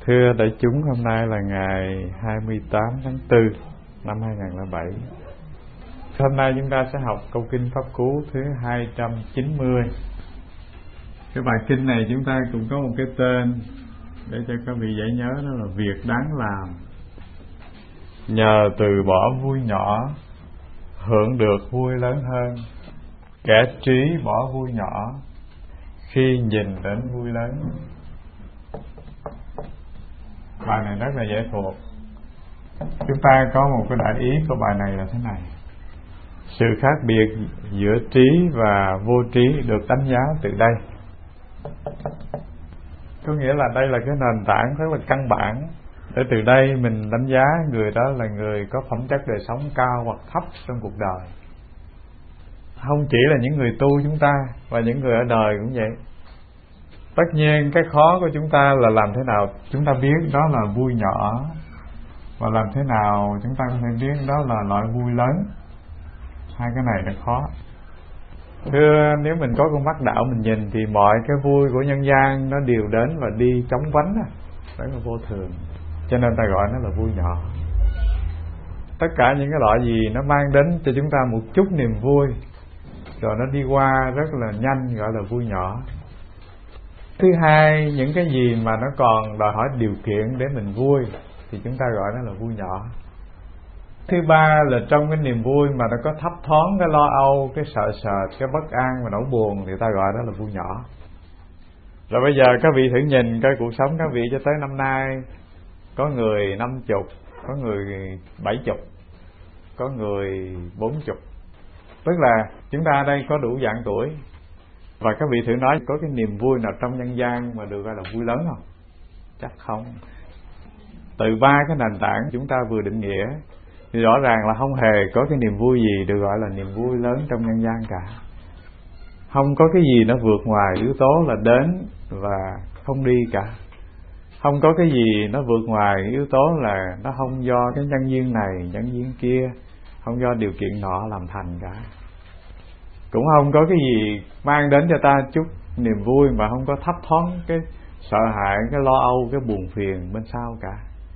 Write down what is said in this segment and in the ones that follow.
Thưa đại chúng, hôm nay là ngày 28 tháng 4 năm 2007. Hôm nay chúng ta sẽ học câu kinh Pháp Cú thứ 290. Cái bài kinh này chúng ta cũng có một cái tên để cho các vị dễ nhớ, đó là việc đáng làm. Nhờ từ bỏ vui nhỏ, hưởng được vui lớn hơn. Kẻ trí bỏ vui nhỏ, khi nhìn đến vui lớn. Bài này rất là dễ thuộc. Chúng ta có một cái đại ý của bài này là thế này: sự khác biệt giữa trí và vô trí được đánh giá từ đây. Có nghĩa là đây là cái nền tảng rất là căn bản, để từ đây mình đánh giá người đó là người có phẩm chất đời sống cao hoặc thấp trong cuộc đời. Không chỉ là những người tu chúng ta, và những người ở đời cũng vậy. Tất nhiên cái khó của chúng ta là làm thế nào chúng ta biết đó là vui nhỏ, và làm thế nào chúng ta có thể biết đó là loại vui lớn. Hai cái này là khó. Thưa, nếu mình có con mắt đạo mình nhìn thì mọi cái vui của nhân gian nó đều đến và đi chóng vánh, đó là vô thường. Cho nên ta gọi nó là vui nhỏ. Tất cả những cái loại gì nó mang đến cho chúng ta một chút niềm vui rồi nó đi qua rất là nhanh gọi là vui nhỏ. Thứ hai, những cái gì mà nó còn đòi hỏi điều kiện để mình vui thì chúng ta gọi nó là vui nhỏ. Thứ ba là trong cái niềm vui mà nó có thấp thoáng cái lo âu, cái sợ sệt, cái bất an và nỗi buồn thì ta gọi đó là vui nhỏ. Rồi bây giờ các vị thử nhìn coi cuộc sống các vị cho tới năm nay, có người 50, có người 70, có người 40. Tức là chúng ta ở đây có đủ dạng tuổi. Và các vị thử nói có cái niềm vui nào trong nhân gian mà được gọi là vui lớn không? Chắc không. Từ ba cái nền tảng chúng ta vừa định nghĩa thì rõ ràng là không hề có cái niềm vui gì được gọi là niềm vui lớn trong nhân gian cả. Không có cái gì nó vượt ngoài yếu tố là đến và không đi cả. Không có cái gì nó vượt ngoài yếu tố là nó không do cái nhân duyên này, nhân duyên kia, không do điều kiện nọ làm thành cả. Cũng không có cái gì mang đến cho ta chút niềm vui mà không có thấp thoáng cái sợ hãi, cái lo âu, cái buồn phiền bên sau cả.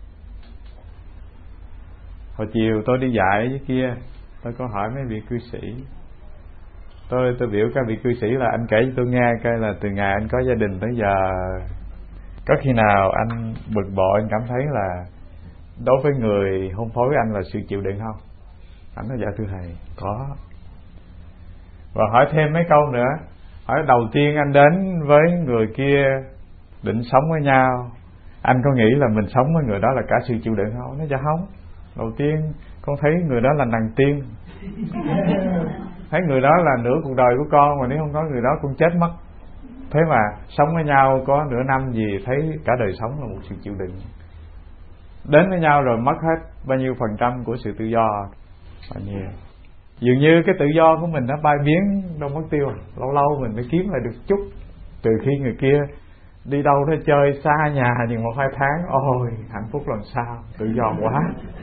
Hồi chiều tôi đi dạy dưới kia, tôi có hỏi mấy vị cư sĩ. Tôi biểu các vị cư sĩ là anh kể cho tôi nghe coi là từ ngày anh có gia đình tới giờ, có khi nào anh bực bội, anh cảm thấy là đối với người hôn phối với anh là sự chịu đựng không? Anh nói dạ thưa thầy, có. Và hỏi thêm mấy câu nữa. Hỏi đầu tiên anh đến với người kia định sống với nhau, anh có nghĩ là mình sống với người đó là cả sự chịu đựng không? Nói dạ không. Đầu tiên con thấy người đó là nàng tiên, thấy người đó là nửa cuộc đời của con, mà nếu không có người đó con chết mất. Thế mà sống với nhau có nửa năm gì thấy cả đời sống là một sự chịu đựng. Đến với nhau rồi mất hết bao nhiêu phần trăm của sự tự do? Bao nhiêu? Dường như cái tự do của mình nó bay biến đâu mất tiêu. Lâu lâu mình mới kiếm lại được chút. Từ khi người kia đi đâu đó chơi xa nhà chừng 1-2 tháng, ôi hạnh phúc làm sao, tự do quá.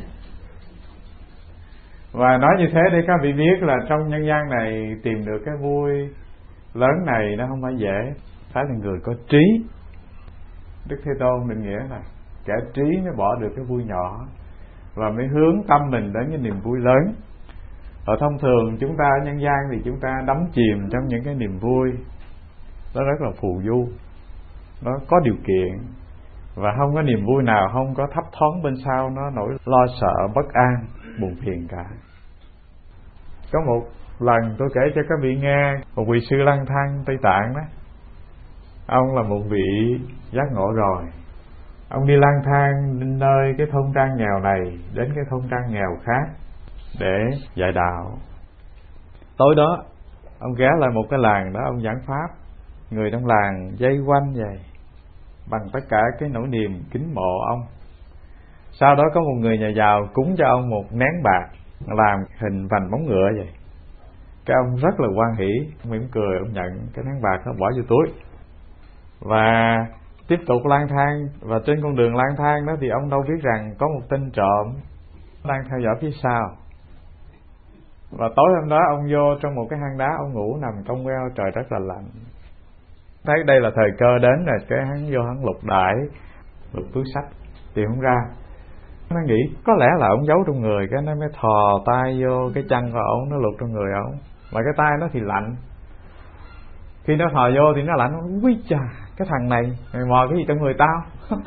Và nói như thế để các vị biết là trong nhân gian này tìm được cái vui lớn này nó không phải dễ. Phải là người có trí. Đức Thế Tôn định nghĩa là kẻ trí mới bỏ được cái vui nhỏ và mới hướng tâm mình đến cái niềm vui lớn. Ở thông thường chúng ta ở nhân gian thì chúng ta đắm chìm trong những cái niềm vui nó rất là phù du, nó có điều kiện, và không có niềm vui nào không có thấp thoáng bên sau nó nỗi lo sợ, bất an, buồn phiền cả. Có một lần tôi kể cho các vị nghe, một vị sư lang thang Tây Tạng đó. Ông là một vị giác ngộ rồi. Ông đi lang thang nơi cái thôn trang nghèo này đến cái thôn trang nghèo khác để dạy đạo. Tối đó ông ghé lại một cái làng đó, ông giảng pháp. Người trong làng vây quanh vậy bằng tất cả cái nỗi niềm kính mộ ông. Sau đó có một người nhà giàu cúng cho ông một nén bạc làm hình vành móng ngựa vậy. Cái ông rất là hoan hỉ, mỉm cười, ông nhận cái nén bạc nó bỏ vô túi và tiếp tục lang thang. Và trên con đường lang thang đó thì ông đâu biết rằng có một tên trộm đang theo dõi phía sau. Và tối hôm đó ông vô trong một cái hang đá, ông ngủ nằm cong queo, trời rất là lạnh. Thấy đây là thời cơ đến rồi, cái hắn vô hắn lục đại lục túi sách, tìm không ra. Nó nghĩ có lẽ là ông giấu trong người, cái nó mới thò tay vô cái chân của ổng, nó lục trong người ổng, mà cái tay nó thì lạnh. Khi nó thò vô thì nó lạnh, quý chà, cái thằng này mày mò cái gì trong người tao?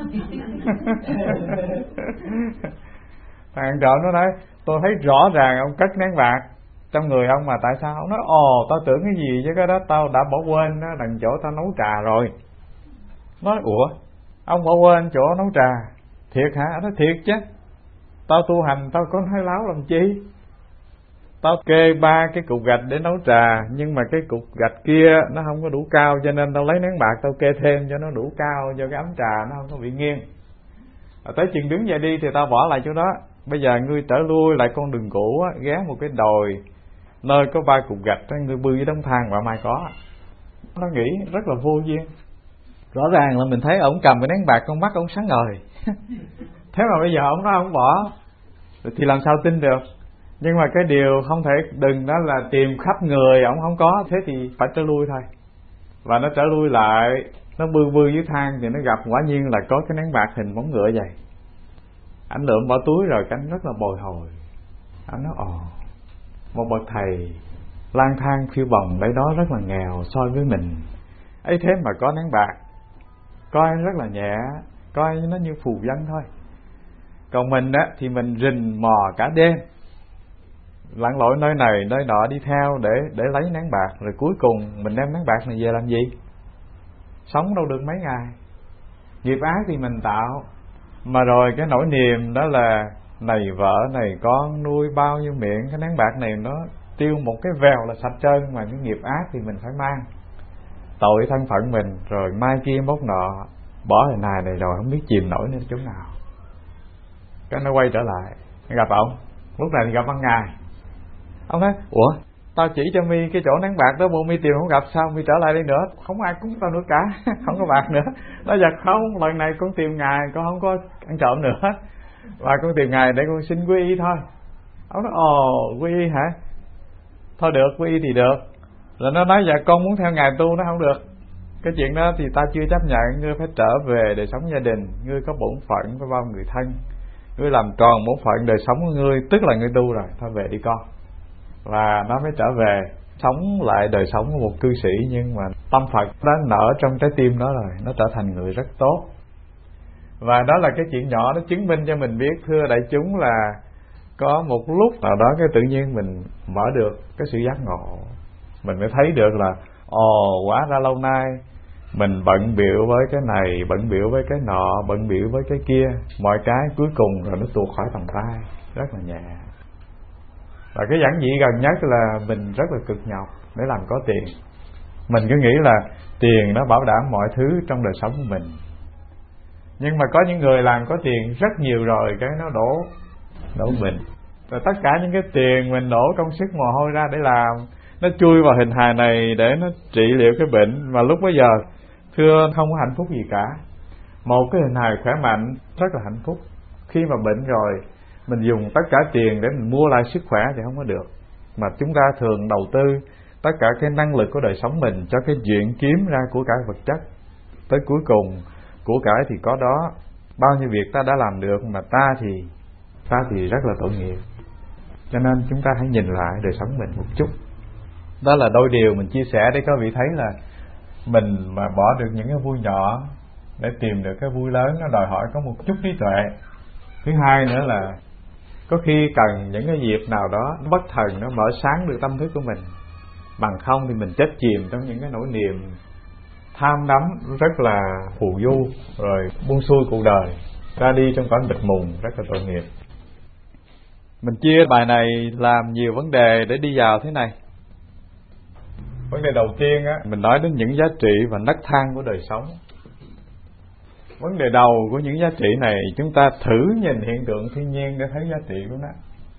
Thằng trộm nó nói, tôi thấy rõ ràng ông cất nén bạc trong người ông mà tại sao? Ông nói, ồ, tao tưởng cái gì chứ cái đó tao đã bỏ quên đó, đằng chỗ tao nấu trà rồi. Nói, ủa, ông bỏ quên chỗ nấu trà? Thiệt hả? Nói thiệt chứ, tao tu hành tao có nói láo làm chi. Tao kê 3 cái cục gạch để nấu trà, nhưng mà cái cục gạch kia nó không có đủ cao, cho nên tao lấy nén bạc tao kê thêm cho nó đủ cao, cho cái ấm trà nó không có bị nghiêng. Tới chừng đứng dậy đi thì tao bỏ lại chỗ đó. Bây giờ ngươi trở lui lại con đường cũ á, ghé một cái đồi nơi có 3 cục gạch đó, ngươi bươi với đống than và mai có. Nó nghĩ rất là vô duyên. Rõ ràng là mình thấy ổng cầm cái nén bạc, con mắt ổng sáng ngời. Thế mà bây giờ ổng nói ổng bỏ thì làm sao tin được. Nhưng mà cái điều không thể đừng đó là tìm khắp người ổng không có, thế thì phải trở lui thôi. Và nó trở lui lại, nó bươi dưới than thì nó gặp quả nhiên là có cái nén bạc hình bóng ngựa vậy. Anh lượm bỏ túi rồi, cái anh rất là bồi hồi. Anh nói, một bậc thầy lang thang phiêu bồng đấy đó rất là nghèo so với mình, ấy thế mà có nén bạc, coi rất là nhẹ, coi nó như phù dân thôi. Còn mình á thì mình rình mò cả đêm, lặn lội nơi này nơi nọ đi theo để lấy nén bạc, rồi cuối cùng mình đem nén bạc này về làm gì? Sống đâu được mấy ngày. Nghiệp ác thì mình tạo, mà rồi cái nỗi niềm đó là này vợ này con nuôi bao nhiêu miệng, cái nén bạc này nó tiêu một cái vèo là sạch trơn. Mà cái nghiệp ác thì mình phải mang tội thân phận mình, rồi mai kia mốt nọ bỏ hình hài này rồi không biết chìm nổi lên chỗ nào. Cái nó quay trở lại gặp ông, lúc này thì gặp ban ngày. Ông nói, ủa, tao chỉ cho mi cái chỗ nén bạc đó, bộ mi tìm không gặp, sao mi trở lại đây nữa? Không ai cúng tao nữa cả, không có bạc nữa. Nói dạ không, lần này con tìm ngài, con không có ăn trộm nữa, và con tìm ngài để con xin quy y thôi. Ông nói, quy y hả? Thôi được, quy y thì được. Rồi nó nói, dạ con muốn theo ngài tu. Nó không được, cái chuyện đó thì ta chưa chấp nhận. Ngươi phải trở về đời sống gia đình, ngươi có bổn phận với bao người thân, ngươi làm tròn bổn phận đời sống của ngươi, tức là ngươi tu rồi, thôi về đi con. Và nó mới trở về sống lại đời sống của một cư sĩ, nhưng mà tâm Phật đã nở trong trái tim đó rồi, nó trở thành người rất tốt. Và đó là cái chuyện nhỏ, nó chứng minh cho mình biết, thưa đại chúng, là có một lúc nào đó cái tự nhiên mình mở được cái sự giác ngộ. Mình mới thấy được là hóa ra lâu nay mình bận bịu với cái này, bận bịu với cái nọ, bận bịu với cái kia, mọi cái cuối cùng rồi nó tuột khỏi tầm tay rất là nhẹ. Và cái giản dị gần nhất là mình rất là cực nhọc để làm có tiền. Mình cứ nghĩ là tiền nó bảo đảm mọi thứ trong đời sống của mình. Nhưng mà có những người làm có tiền rất nhiều rồi, cái nó đổ mình. Rồi tất cả những cái tiền mình đổ công sức mồ hôi ra để làm, nó chui vào hình hài này để nó trị liệu cái bệnh, mà lúc bấy giờ thưa không có hạnh phúc gì cả. Một cái hình hài khỏe mạnh rất là hạnh phúc. Khi mà bệnh rồi, mình dùng tất cả tiền để mình mua lại sức khỏe thì không có được. Mà chúng ta thường đầu tư tất cả cái năng lực của đời sống mình cho cái chuyện kiếm ra của cải vật chất. Tới cuối cùng của cải thì có đó, bao nhiêu việc ta đã làm được mà ta thì rất là tội nghiệp. Cho nên chúng ta hãy nhìn lại đời sống mình một chút. Đó là đôi điều mình chia sẻ để các vị thấy là mình mà bỏ được những cái vui nhỏ để tìm được cái vui lớn, nó đòi hỏi có một chút trí tuệ. Thứ hai nữa là có khi cần những cái dịp nào đó bất thần nó mở sáng được tâm thức của mình. Bằng không thì mình chết chìm trong những cái nỗi niềm tham đắm rất là phù du, rồi buông xuôi cuộc đời, ra đi trong cảnh bịch mùng rất là tội nghiệp. Mình chia bài này làm nhiều vấn đề để đi vào thế này. Vấn đề đầu tiên á, mình nói đến những giá trị và nấc thang của đời sống. Vấn đề đầu của những giá trị này, chúng ta thử nhìn hiện tượng thiên nhiên để thấy giá trị của nó.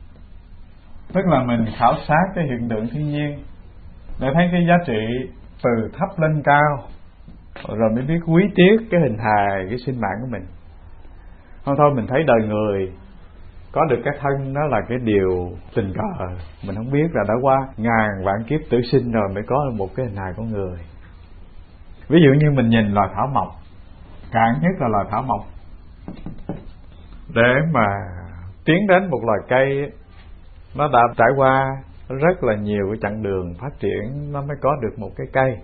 Tức là mình khảo sát cái hiện tượng thiên nhiên để thấy cái giá trị từ thấp lên cao, rồi mới biết quý tiếc cái hình hài, cái sinh mạng của mình. Không thôi mình thấy đời người có được cái thân, đó là cái điều tình cờ. Mình không biết là đã qua ngàn vạn kiếp tử sinh rồi mới có một cái hình hài con người. Ví dụ như mình nhìn loài thảo mộc, cạn nhất là loài thảo mộc, Để mà tiến đến một loài cây, nó đã trải qua rất là nhiều cái chặng đường phát triển nó mới có được một cái cây.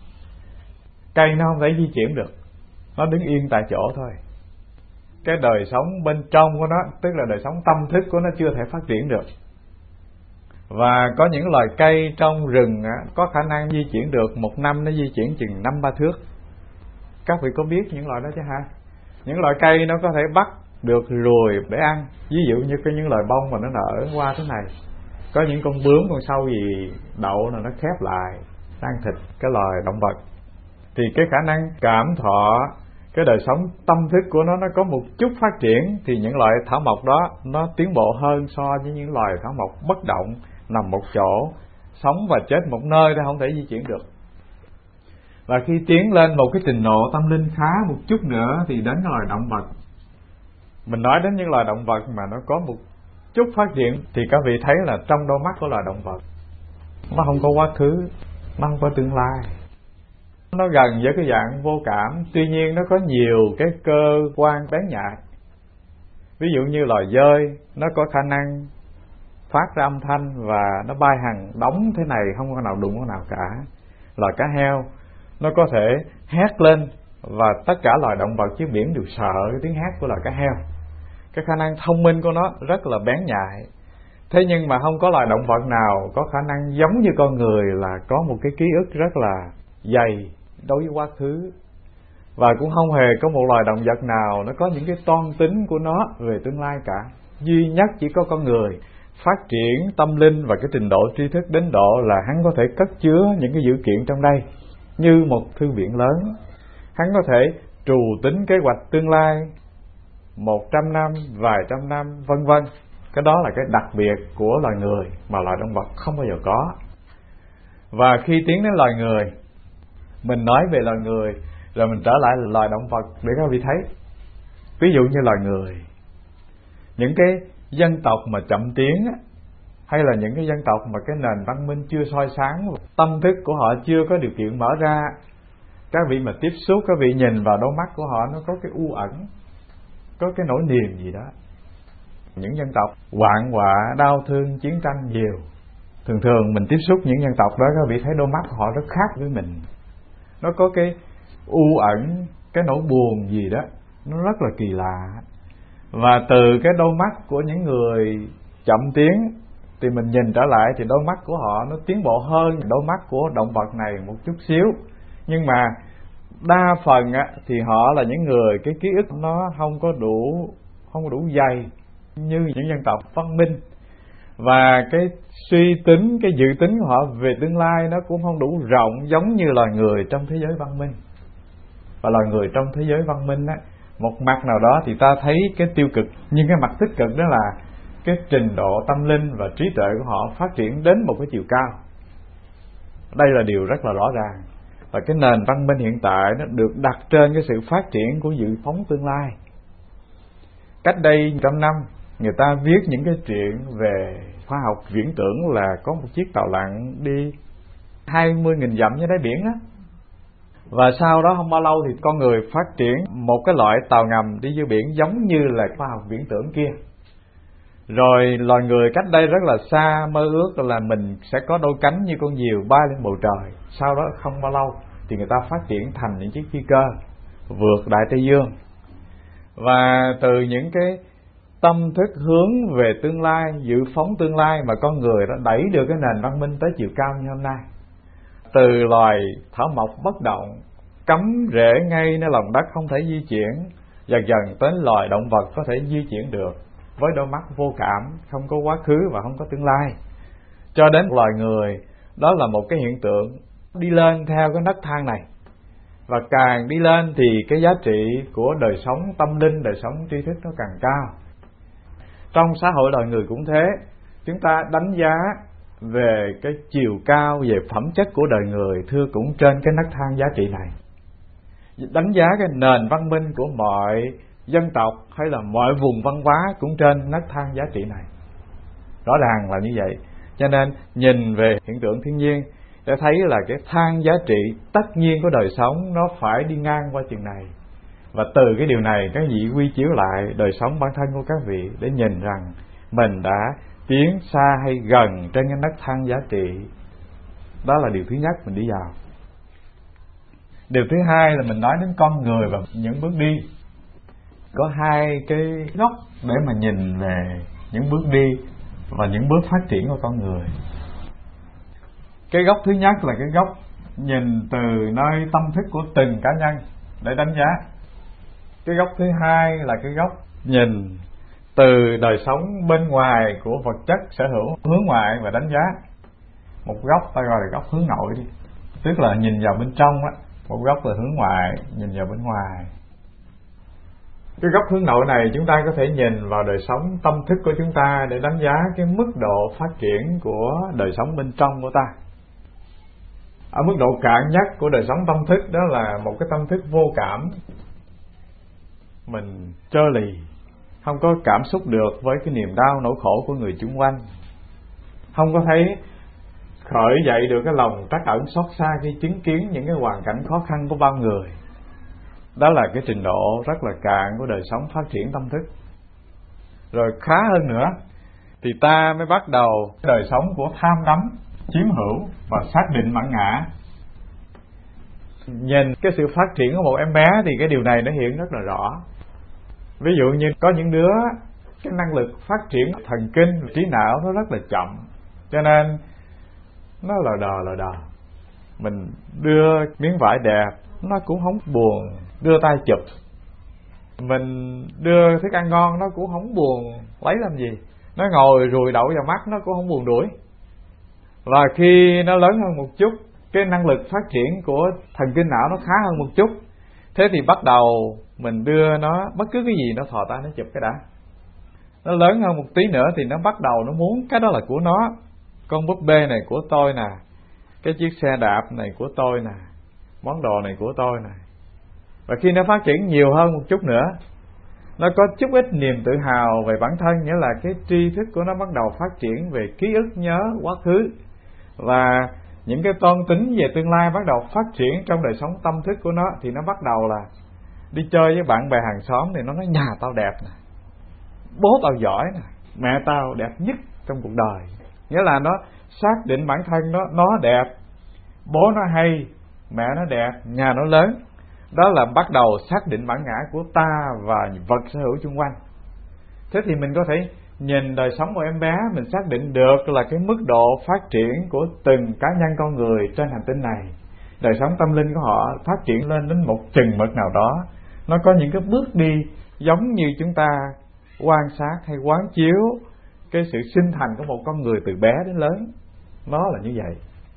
Cây nó không thể di chuyển được, nó đứng yên tại chỗ thôi. Cái đời sống bên trong của nó, tức là đời sống tâm thức của nó chưa thể phát triển được. Và có những loài cây trong rừng có khả năng di chuyển được, một năm nó di chuyển chừng 5-3 thước. Các vị có biết những loài đó chứ hả? Những loài cây nó có thể bắt được ruồi để ăn. Ví dụ như những loài bông mà nó nở qua thế này, có những con bướm, con sâu gì đậu là nó khép lại ăn thịt cái loài động vật. Thì cái khả năng cảm thọ, cái đời sống tâm thức của nó có một chút phát triển, thì những loại thảo mộc đó nó tiến bộ hơn so với những loài thảo mộc bất động, nằm một chỗ, sống và chết một nơi đó, không thể di chuyển được. Và khi tiến lên một cái trình độ tâm linh khá một chút nữa thì đến loài động vật. Mình nói đến những loài động vật mà nó có một chút phát triển thì các vị thấy là trong đôi mắt của loài động vật, nó không có quá khứ, nó không có tương lai, nó gần với cái dạng vô cảm. Tuy nhiên nó có nhiều cái cơ quan bén nhạy. Ví dụ như loài dơi, nó có khả năng phát ra âm thanh và nó bay hàng đống thế này, không có nào đụng có nào cả. Loài cá heo, nó có thể hét lên, và tất cả loài động vật dưới biển đều sợ cái tiếng hét của loài cá heo. Cái khả năng thông minh của nó rất là bén nhạy. Thế nhưng mà không có loài động vật nào có khả năng giống như con người là có một cái ký ức rất là dày đối với quá khứ. Và cũng không hề có một loài động vật nào nó có những cái toan tính của nó về tương lai cả. Duy nhất chỉ có con người phát triển tâm linh và cái trình độ tri thức đến độ là hắn có thể cất chứa những cái dữ kiện trong đây như một thư viện lớn. Hắn có thể trù tính kế hoạch tương lai 100 năm, vài trăm năm, vân vân. Cái đó là cái đặc biệt của loài người mà loài động vật không bao giờ có. Và khi tiến đến loài người, mình nói về loài người rồi mình trở lại loài động vật để các vị thấy. Ví dụ như loài người, những cái dân tộc mà chậm tiến, hay là những cái dân tộc mà cái nền văn minh chưa soi sáng, tâm thức của họ chưa có điều kiện mở ra, các vị mà tiếp xúc, các vị nhìn vào đôi mắt của họ nó có cái u ẩn, có cái nỗi niềm gì đó. Những dân tộc hoạn họa, đau thương, chiến tranh nhiều. Thường thường mình tiếp xúc những dân tộc đó, các vị thấy đôi mắt của họ rất khác với mình. Nó có cái u ẩn, cái nỗi buồn gì đó, nó rất là kỳ lạ. Và từ cái đôi mắt của những người chậm tiến thì mình nhìn trở lại thì đôi mắt của họ nó tiến bộ hơn đôi mắt của động vật này một chút xíu. Nhưng mà đa phần thì họ là những người cái ký ức nó không có đủ dày như những dân tộc văn minh. Và cái suy tính, cái dự tính của họ về tương lai nó cũng không đủ rộng giống như loài người trong thế giới văn minh. Và loài người trong thế giới văn minh một mặt nào đó thì ta thấy cái tiêu cực, nhưng cái mặt tích cực đó là cái trình độ tâm linh và trí tuệ của họ phát triển đến một cái chiều cao. Đây là điều rất là rõ ràng. Và cái nền văn minh hiện tại nó được đặt trên cái sự phát triển của dự phóng tương lai. Cách đây 100 năm, người ta viết những cái chuyện về khoa học viễn tưởng là có một chiếc tàu lặn đi 20.000 dặm dưới đáy biển đó. Và sau đó không bao lâu thì con người phát triển một cái loại tàu ngầm đi dưới biển giống như là khoa học viễn tưởng kia. Rồi loài người cách đây rất là xa mơ ước là mình sẽ có đôi cánh như con diều bay lên bầu trời. Sau đó không bao lâu thì người ta phát triển thành những chiếc phi cơ vượt Đại Tây Dương. Và từ những cái tâm thức hướng về tương lai, dự phóng tương lai mà con người đã đẩy được cái nền văn minh tới chiều cao như hôm nay. Từ loài thảo mộc bất động, cắm rễ ngay nơi lòng đất không thể di chuyển, dần dần tới loài động vật có thể di chuyển được với đôi mắt vô cảm, không có quá khứ và không có tương lai. Cho đến loài người, đó là một cái hiện tượng đi lên theo cái nấc thang này. Và càng đi lên thì cái giá trị của đời sống tâm linh, đời sống tri thức nó càng cao. Trong xã hội loài người cũng thế, chúng ta đánh giá về cái chiều cao, về phẩm chất của đời người thưa cũng trên cái nấc thang giá trị này. Đánh giá cái nền văn minh của mọi dân tộc hay là mọi vùng văn hóa cũng trên nấc thang giá trị này. Rõ ràng là như vậy. Cho nên nhìn về hiện tượng thiên nhiên để thấy là cái thang giá trị tất nhiên của đời sống nó phải đi ngang qua chừng này. Và từ cái điều này các vị quy chiếu lại đời sống bản thân của các vị để nhìn rằng mình đã tiến xa hay gần trên cái nấc thang giá trị. Đó là điều thứ nhất mình đi vào. Điều thứ hai là mình nói đến con người và những bước đi. Có hai cái góc để mà nhìn về những bước đi và những bước phát triển của con người. Cái góc thứ nhất là cái góc nhìn từ nơi tâm thức của từng cá nhân để đánh giá. Cái góc thứ hai là cái góc nhìn từ đời sống bên ngoài của vật chất sở hữu, hướng ngoại và đánh giá. Một góc ta gọi là góc hướng nội đi, tức là nhìn vào bên trong á. Một góc là hướng ngoại, nhìn vào bên ngoài. Cái góc hướng nội này chúng ta có thể nhìn vào đời sống tâm thức của chúng ta để đánh giá cái mức độ phát triển của đời sống bên trong của ta. Ở mức độ cạn nhất của đời sống tâm thức đó là một cái tâm thức vô cảm. Mình trơ lì, không có cảm xúc được với cái niềm đau nỗi khổ của người xung quanh, không có thấy khởi dậy được cái lòng trắc ẩn xót xa khi chứng kiến những cái hoàn cảnh khó khăn của bao người. Đó là cái trình độ rất là cạn của đời sống phát triển tâm thức. Rồi khá hơn nữa thì ta mới bắt đầu đời sống của tham đắm, chiếm hữu và xác định bản ngã. Nhìn cái sự phát triển của một em bé thì cái điều này nó hiện rất là rõ. Ví dụ như có những đứa cái năng lực phát triển thần kinh, trí não nó rất là chậm, cho nên nó lờ đờ. Mình đưa miếng vải đẹp nó cũng không buồn đưa tay chụp, mình đưa thức ăn ngon nó cũng không buồn lấy làm gì, nó ngồi rùi đậu vào mắt nó cũng không buồn đuổi. Và khi nó lớn hơn một chút, cái năng lực phát triển của thần kinh não nó khá hơn một chút, thế thì bắt đầu mình đưa nó bất cứ cái gì nó thò tay nó chụp cái đã. Nó lớn hơn một tí nữa thì nó bắt đầu nó muốn cái đó là của nó. Con búp bê này của tôi nè, cái chiếc xe đạp này của tôi nè, món đồ này của tôi nè. Và khi nó phát triển nhiều hơn một chút nữa, nó có chút ít niềm tự hào về bản thân, nghĩa là cái tri thức của nó bắt đầu phát triển về ký ức nhớ quá khứ, và những cái toan tính về tương lai bắt đầu phát triển trong đời sống tâm thức của nó. Thì nó bắt đầu là đi chơi với bạn bè hàng xóm thì nó nói nhà tao đẹp nè, bố tao giỏi nè, mẹ tao đẹp nhất trong cuộc đời. Nghĩa là nó xác định bản thân nó đẹp, bố nó hay, mẹ nó đẹp, nhà nó lớn. Đó là bắt đầu xác định bản ngã của ta và vật sở hữu xung quanh. Thế thì mình có thể nhìn đời sống của em bé, mình xác định được là cái mức độ phát triển của từng cá nhân con người trên hành tinh này. Đời sống tâm linh của họ phát triển lên đến một chừng mực nào đó, nó có những cái bước đi giống như chúng ta quan sát hay quán chiếu cái sự sinh thành của một con người từ bé đến lớn. Nó là như vậy.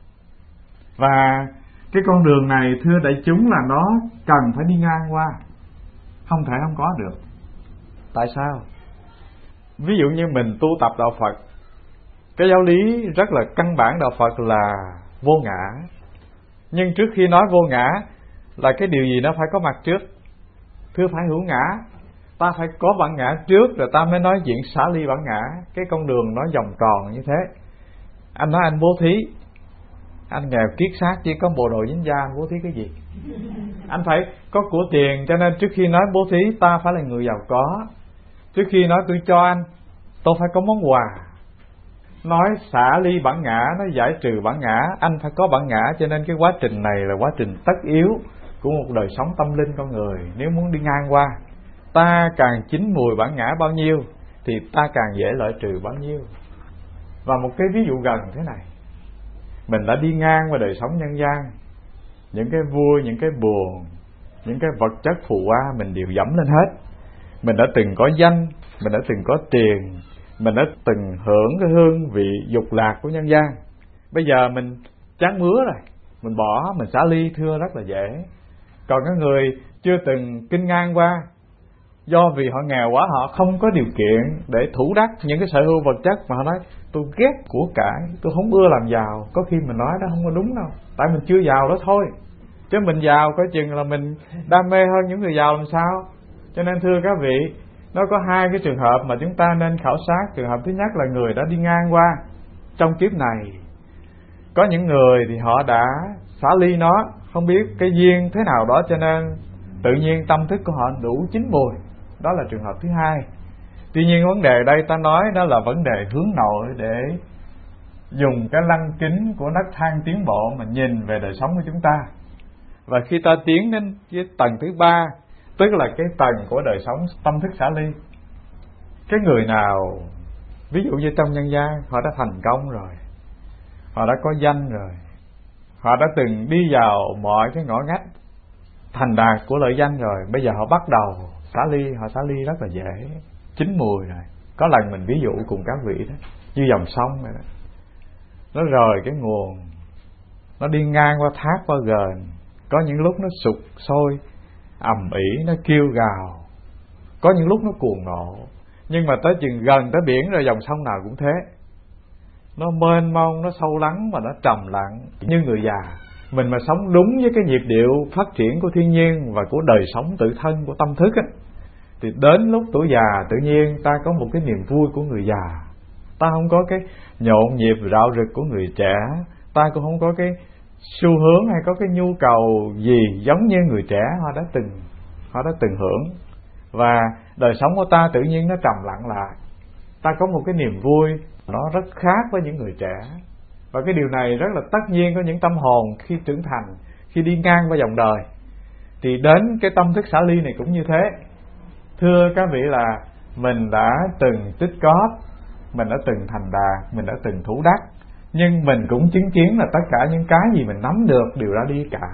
Và cái con đường này thưa đại chúng là nó cần phải đi ngang qua, không thể không có được. Tại sao? Ví dụ như mình tu tập đạo Phật, cái giáo lý rất là căn bản đạo Phật là vô ngã. Nhưng trước khi nói vô ngã là cái điều gì nó phải có mặt trước? Thưa phải hữu ngã. Ta phải có bản ngã trước rồi ta mới nói chuyện xả ly bản ngã. Cái con đường nó vòng tròn như thế. Anh nói anh bố thí, anh nghèo kiết xác chỉ có bộ đồ dính da, anh bố thí cái gì? Anh phải có của tiền, cho nên trước khi nói bố thí ta phải là người giàu có. Trước khi nói tôi cho anh, tôi phải có món quà. Nói xả ly bản ngã, nói giải trừ bản ngã, anh phải có bản ngã. Cho nên cái quá trình này là quá trình tất yếu của một đời sống tâm linh con người. Nếu muốn đi ngang qua, ta càng chín mùi bản ngã bao nhiêu thì ta càng dễ loại trừ bao nhiêu. Và một cái ví dụ gần thế này, mình đã đi ngang qua đời sống nhân gian, những cái vui, những cái buồn, những cái vật chất phù hoa mình đều dẫm lên hết. Mình đã từng có danh, mình đã từng có tiền, mình đã từng hưởng cái hương vị dục lạc của nhân gian. Bây giờ mình chán mứa rồi, mình bỏ, mình xả ly thưa rất là dễ. Còn có người chưa từng kinh ngang qua, do vì họ nghèo quá, họ không có điều kiện để thủ đắc những cái sở hữu vật chất, mà họ nói tôi ghét của cải, tôi không ưa làm giàu. Có khi mình nói đó không có đúng đâu, tại mình chưa giàu đó thôi. Chứ mình giàu coi chừng là mình đam mê hơn những người giàu làm sao. Cho nên thưa các vị, nó có hai cái trường hợp mà chúng ta nên khảo sát. Trường hợp thứ nhất là người đã đi ngang qua trong kiếp này. Có những người thì họ đã xả ly nó, không biết cái duyên thế nào đó, cho nên tự nhiên tâm thức của họ đủ chín mùi. Đó là trường hợp thứ hai. Tuy nhiên vấn đề đây ta nói đó là vấn đề hướng nội, để dùng cái lăng kính của nấc thang tiến bộ mà nhìn về đời sống của chúng ta. Và khi ta tiến đến cái tầng thứ ba, tức là cái tầng của đời sống tâm thức xả ly, cái người nào ví dụ như trong nhân gian họ đã thành công rồi, họ đã có danh rồi, họ đã từng đi vào mọi cái ngõ ngách thành đạt của lợi danh rồi, bây giờ họ bắt đầu xả ly, họ xả ly rất là dễ, chín mùi rồi. Có lần mình ví dụ cùng các vị đó, như dòng sông vậy đó, nó rời cái nguồn, nó đi ngang qua thác qua gờn, có những lúc nó sục sôi ầm ĩ, nó kêu gào, có những lúc nó cuồng nộ, nhưng mà tới chừng gần tới biển rồi dòng sông nào cũng thế, nó mênh mông, nó sâu lắng và nó trầm lặng như người già. Mình mà sống đúng với cái nhịp điệu phát triển của thiên nhiên và của đời sống tự thân của tâm thức á, thì đến lúc tuổi già tự nhiên ta có một cái niềm vui của người già. Ta không có cái nhộn nhịp rạo rực của người trẻ, ta cũng không có cái xu hướng hay có cái nhu cầu gì giống như người trẻ họ đã từng hưởng. Và đời sống của ta tự nhiên nó trầm lặng lại. Ta có một cái niềm vui nó rất khác với những người trẻ. Và cái điều này rất là tất nhiên của những tâm hồn khi trưởng thành, khi đi ngang qua dòng đời. Thì đến cái tâm thức xả ly này cũng như thế. Thưa các vị là mình đã từng tích góp, mình đã từng thành đạt, mình đã từng thủ đắc, nhưng mình cũng chứng kiến là tất cả những cái gì mình nắm được đều ra đi cả.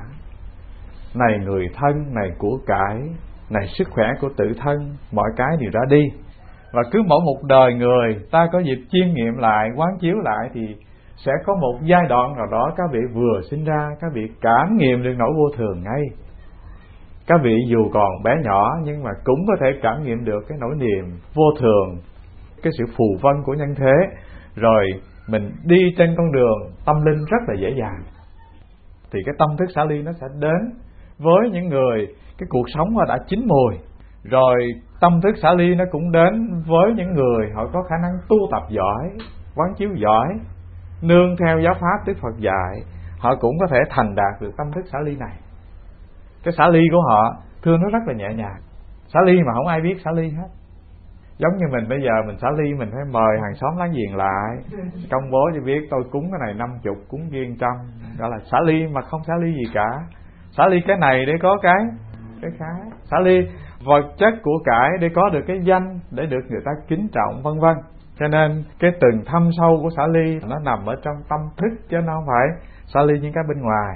Này người thân, này của cải, này sức khỏe của tự thân, mọi cái đều ra đi. Và cứ mỗi một đời người ta có dịp chiêm nghiệm lại, quán chiếu lại, thì sẽ có một giai đoạn nào đó các vị vừa sinh ra, các vị cảm nghiệm được nỗi vô thường ngay. Các vị dù còn bé nhỏ nhưng mà cũng có thể cảm nghiệm được cái nỗi niềm vô thường, cái sự phù vân của nhân thế. Rồi mình đi trên con đường tâm linh rất là dễ dàng. Thì cái tâm thức xả ly nó sẽ đến với những người cái cuộc sống họ đã chín mùi. Rồi tâm thức xả ly nó cũng đến với những người họ có khả năng tu tập giỏi, quán chiếu giỏi, nương theo giáo pháp Đức Phật dạy, họ cũng có thể thành đạt được tâm thức xả ly này. Cái xả ly của họ thương nó rất là nhẹ nhàng. Xả ly mà không ai biết xả ly hết. Giống như mình bây giờ mình xả ly, mình phải mời hàng xóm láng giềng lại, công bố cho biết tôi cúng cái này 50, cúng viên 100. Gọi là xả ly mà không xả ly gì cả. Xả ly cái này để có cái khác. Xả ly vật chất của cải để có được cái danh, để được người ta kính trọng, vân vân. Cho nên cái tầng thâm sâu của xả ly nó nằm ở trong tâm thức, chứ nó không phải xả ly những cái bên ngoài.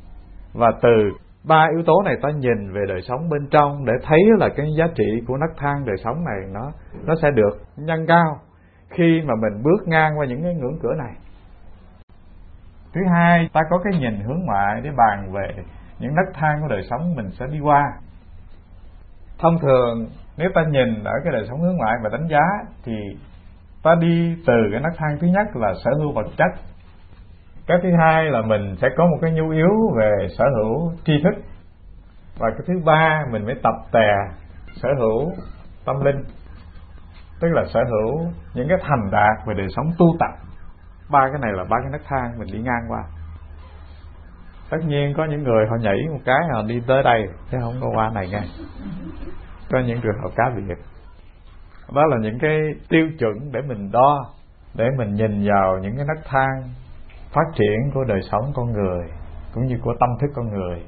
Và từ ba yếu tố này ta nhìn về đời sống bên trong để thấy là cái giá trị của nấc thang đời sống này nó sẽ được nâng cao khi mà mình bước ngang qua những cái ngưỡng cửa này. Thứ hai, ta có cái nhìn hướng ngoại để bàn về những nấc thang của đời sống mình sẽ đi qua. Thông thường nếu ta nhìn ở cái đời sống hướng ngoại và đánh giá thì ta đi từ cái nấc thang thứ nhất là sở hữu vật chất. Cái thứ hai là mình sẽ có một cái nhu yếu về sở hữu tri thức. Và cái thứ ba mình mới tập tè sở hữu tâm linh, tức là sở hữu những cái thành đạt về đời sống tu tập. Ba cái này là ba cái nấc thang mình đi ngang qua. Tất nhiên có những người họ nhảy một cái họ đi tới đây chứ không có qua này nghe. Có những trường hợp cá biệt. Đó là những cái tiêu chuẩn để mình đo, để mình nhìn vào những cái nấc thang phát triển của đời sống con người cũng như của tâm thức con người.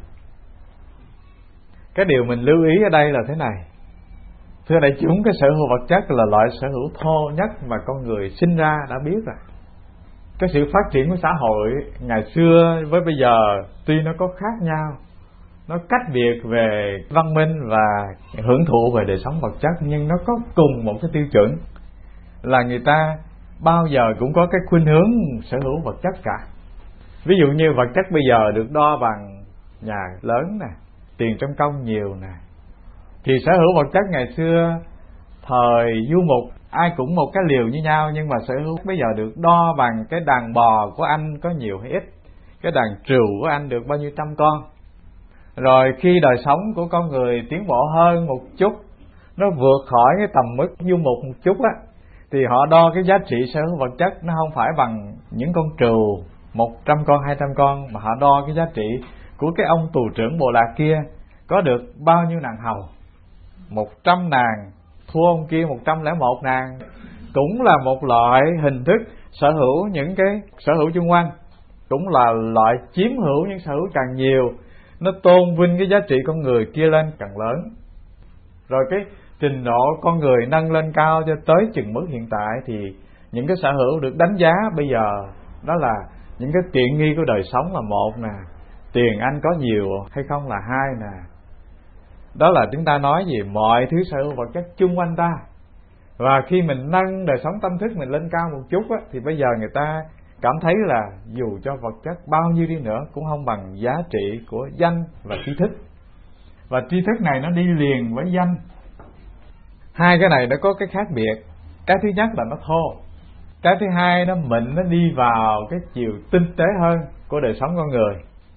Cái điều mình lưu ý ở đây là thế này. Thưa đại chúng, cái sở hữu vật chất là loại sở hữu thô nhất mà con người sinh ra đã biết rồi. Cái sự phát triển của xã hội ngày xưa với bây giờ tuy nó có khác nhau, nó cách biệt về văn minh và hưởng thụ về đời sống vật chất, nhưng nó có cùng một cái tiêu chuẩn là người ta bao giờ cũng có cái khuynh hướng sở hữu vật chất cả. Ví dụ như vật chất bây giờ được đo bằng nhà lớn nè, tiền trong công nhiều nè, thì sở hữu vật chất ngày xưa thời du mục ai cũng một cái liều như nhau, nhưng mà sở hữu bây giờ được đo bằng cái đàn bò của anh có nhiều hay ít, cái đàn trừu của anh được bao nhiêu trăm con. Rồi khi đời sống của con người tiến bộ hơn một chút, nó vượt khỏi cái tầm mức du mục một chút á, thì họ đo cái giá trị sở hữu vật chất nó không phải bằng những con trừu 100 con 200 con, mà họ đo cái giá trị của cái ông tù trưởng bộ lạc kia có được bao nhiêu nàng hầu, 100 nàng, thua ông kia 101 nàng, cũng là một loại hình thức sở hữu những cái sở hữu chung quanh, cũng là loại chiếm hữu những sở hữu càng nhiều, nó tôn vinh cái giá trị con người kia lên càng lớn. Rồi cái trình độ con người nâng lên cao cho tới chừng mức hiện tại thì những cái sở hữu được đánh giá bây giờ đó là những cái tiện nghi của đời sống là một nè, tiền anh có nhiều hay không là hai nè. Đó là chúng ta nói về mọi thứ sở hữu vật chất chung quanh ta. Và khi mình nâng đời sống tâm thức mình lên cao một chút á, thì bây giờ người ta cảm thấy là dù cho vật chất bao nhiêu đi nữa cũng không bằng giá trị của danh và tri thức. Và tri thức này nó đi liền với danh. Hai cái này nó có cái khác biệt. Cái thứ nhất là nó thô, cái thứ hai nó mịn, nó đi vào cái chiều tinh tế hơn của đời sống con người.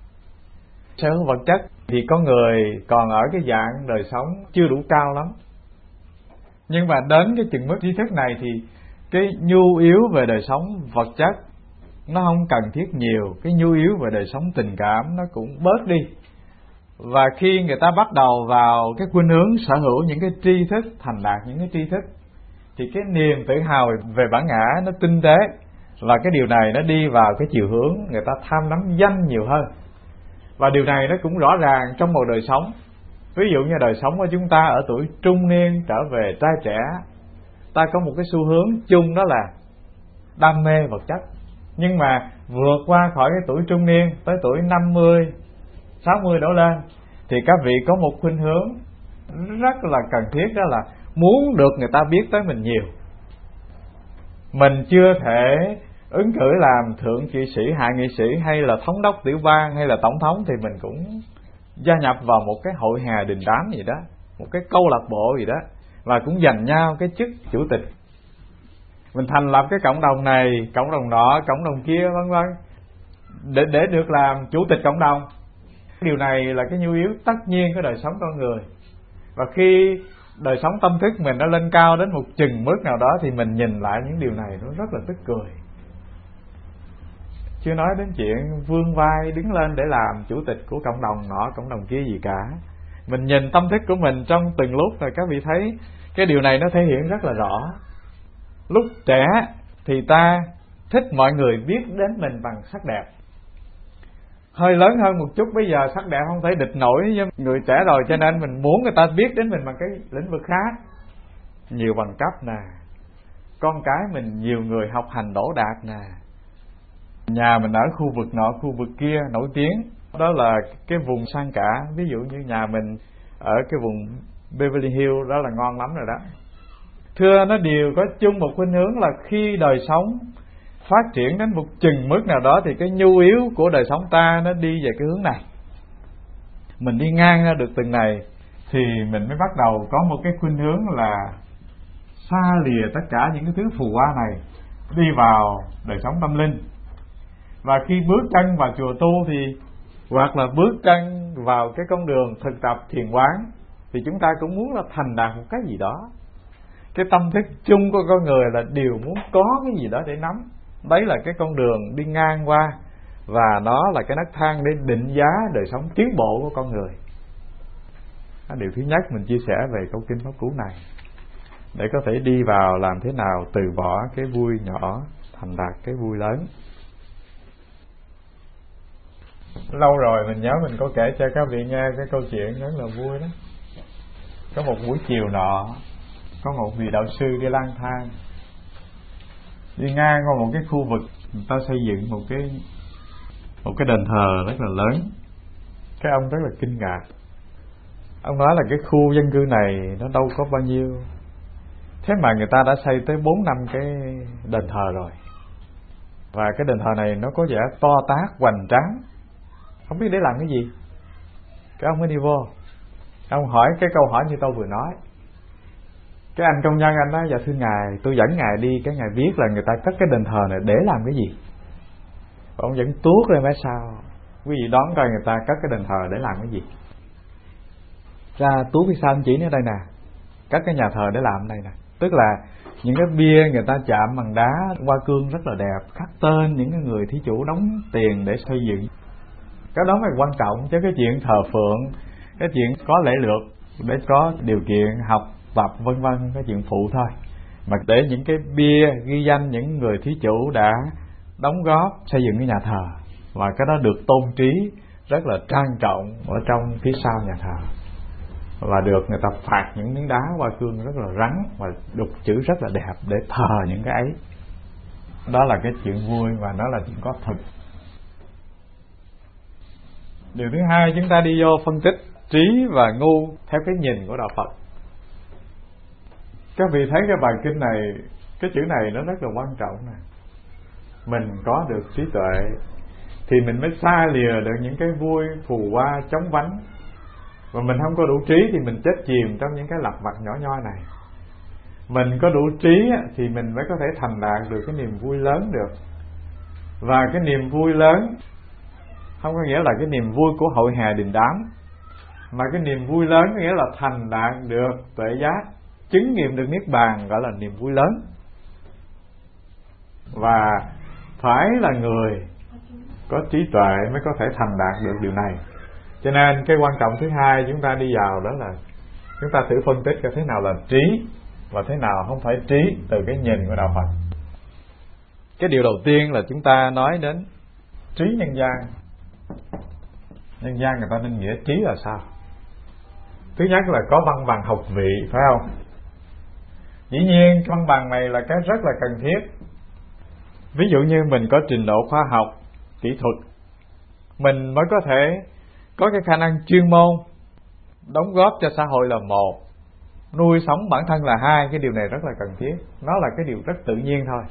Sở hữu vật chất thì con người còn ở cái dạng đời sống chưa đủ cao lắm, nhưng mà đến cái chừng mức trí thức này thì cái nhu yếu về đời sống vật chất nó không cần thiết nhiều, cái nhu yếu về đời sống tình cảm nó cũng bớt đi. Và khi người ta bắt đầu vào cái khuynh hướng sở hữu những cái tri thức, thành đạt những cái tri thức, thì cái niềm tự hào về bản ngã nó tinh tế, và cái điều này nó đi vào cái chiều hướng người ta tham nắm danh nhiều hơn. Và điều này nó cũng rõ ràng trong một đời sống. Ví dụ như đời sống của chúng ta ở tuổi trung niên trở về trai trẻ, ta có một cái xu hướng chung đó là đam mê vật chất. Nhưng mà vượt qua khỏi cái tuổi trung niên tới tuổi 50, 60 đổ lên thì các vị có một khuynh hướng rất là cần thiết, đó là muốn được người ta biết tới mình nhiều. Mình chưa thể ứng cử làm thượng nghị sĩ, hạ nghị sĩ hay là thống đốc tiểu bang hay là tổng thống thì mình cũng gia nhập vào một cái hội hè đình đám gì đó, một cái câu lạc bộ gì đó, và cũng giành nhau cái chức chủ tịch. Mình thành lập cái cộng đồng này, cộng đồng nọ, cộng đồng kia, vân vân, để được làm chủ tịch cộng đồng. Điều này là cái nhu yếu tất nhiên của đời sống con người. Và khi đời sống tâm thức mình nó lên cao đến một chừng mức nào đó thì mình nhìn lại những điều này nó rất là tức cười. Chưa nói đến chuyện vươn vai đứng lên để làm chủ tịch của cộng đồng nọ, cộng đồng kia gì cả. Mình nhìn tâm thức của mình trong từng lúc rồi các vị thấy cái điều này nó thể hiện rất là rõ. Lúc trẻ thì ta thích mọi người biết đến mình bằng sắc đẹp. Hơi lớn hơn một chút bây giờ sắc đẹp không thể địch nổi với người trẻ rồi, cho nên mình muốn người ta biết đến mình bằng cái lĩnh vực khác. Nhiều bằng cấp nè, con cái mình nhiều người học hành đỗ đạt nè, nhà mình ở khu vực nọ khu vực kia nổi tiếng, đó là cái vùng sang cả. Ví dụ như nhà mình ở cái vùng Beverly Hills đó là ngon lắm rồi đó. Thưa, nó đều có chung một khuynh hướng là khi đời sống phát triển đến một chừng mức nào đó thì cái nhu yếu của đời sống ta nó đi về cái hướng này. Mình đi ngang ra được từng này thì mình mới bắt đầu có một cái khuynh hướng là xa lìa tất cả những cái thứ phù hoa này, đi vào đời sống tâm linh. Và khi bước chân vào chùa tu thì hoặc là bước chân vào cái con đường thực tập thiền quán thì chúng ta cũng muốn là thành đạt một cái gì đó. Cái tâm thức chung của con người là đều muốn có cái gì đó để nắm. Đấy là cái con đường đi ngang qua, và nó là cái nấc thang để định giá đời sống tiến bộ của con người. Điều thứ nhất mình chia sẻ về câu kinh pháp cú này, để có thể đi vào làm thế nào từ bỏ cái vui nhỏ thành đạt cái vui lớn. Lâu rồi mình nhớ mình có kể cho các vị nghe cái câu chuyện rất là vui đó. Có một buổi chiều nọ, có một vị đạo sư đi lang thang, đi ngang qua một cái khu vực người ta xây dựng một cái đền thờ rất là lớn. Cái ông rất là kinh ngạc. Ông nói là cái khu dân cư này nó đâu có bao nhiêu, thế mà người ta đã xây tới 4-5 cái đền thờ rồi. Và cái đền thờ này nó có vẻ to tát, hoành tráng, không biết để làm cái gì. Cái ông mới đi vô, ông hỏi cái câu hỏi như tôi vừa nói. Cái anh công nhân anh nói: dạ thưa ngài, tôi dẫn ngài đi cái ngài biết là người ta cất cái đền thờ này để làm cái gì. Và ông vẫn tuốt lên nói: sao quý vị đoán coi người ta cất cái đền thờ để làm cái gì. Ra tuốt phía sau anh chỉ ở đây nè, cất cái nhà thờ để làm đây nè. Tức là những cái bia người ta chạm bằng đá hoa cương rất là đẹp, khắc tên những cái người thí chủ đóng tiền để xây dựng. Cái đó mới quan trọng, chứ cái chuyện thờ phượng Cái chuyện có lễ lược để có điều kiện học tập vân vân, cái chuyện phụ thôi. Mà để những cái bia ghi danh những người thí chủ đã đóng góp xây dựng cái nhà thờ, và cái đó được tôn trí rất là trang trọng ở trong phía sau nhà thờ, và được người ta phạt những miếng đá hoa cương rất là rắn và đục chữ rất là đẹp để thờ những cái ấy. Đó là cái chuyện vui và nó là chuyện có thực. Điều thứ hai, chúng ta đi vô phân tích trí và ngu theo cái nhìn của đạo Phật. Các vị thấy cái bài kinh này, cái chữ này nó rất là quan trọng nè. Mình có được trí tuệ thì mình mới xa lìa được những cái vui phù hoa chóng vánh. Và mình không có đủ trí thì mình chết chìm trong những cái lặt vặt nhỏ nhoi này. Mình có đủ trí thì mình mới có thể thành đạt được cái niềm vui lớn được. Và cái niềm vui lớn không có nghĩa là cái niềm vui của hội hè đình đám, mà cái niềm vui lớn có nghĩa là thành đạt được tuệ giác, chứng nghiệm được niết bàn, gọi là niềm vui lớn. Và phải là người có trí tuệ mới có thể thành đạt được điều này. Cho nên cái quan trọng thứ hai chúng ta đi vào đó là chúng ta thử phân tích thế nào là trí và thế nào không phải trí từ cái nhìn của đạo Phật. Cái điều đầu tiên là chúng ta nói đến trí nhân gian. Nhân gian người ta nên nghĩa trí là sao? Thứ nhất là có văn bằng học vị, phải không? Dĩ nhiên văn bằng này là cái rất là cần thiết. Ví dụ như mình có trình độ khoa học, kỹ thuật, mình mới có thể có cái khả năng chuyên môn, đóng góp cho xã hội là một, nuôi sống bản thân là hai. Cái điều này rất là cần thiết. Nó là cái điều rất tự nhiên thôi.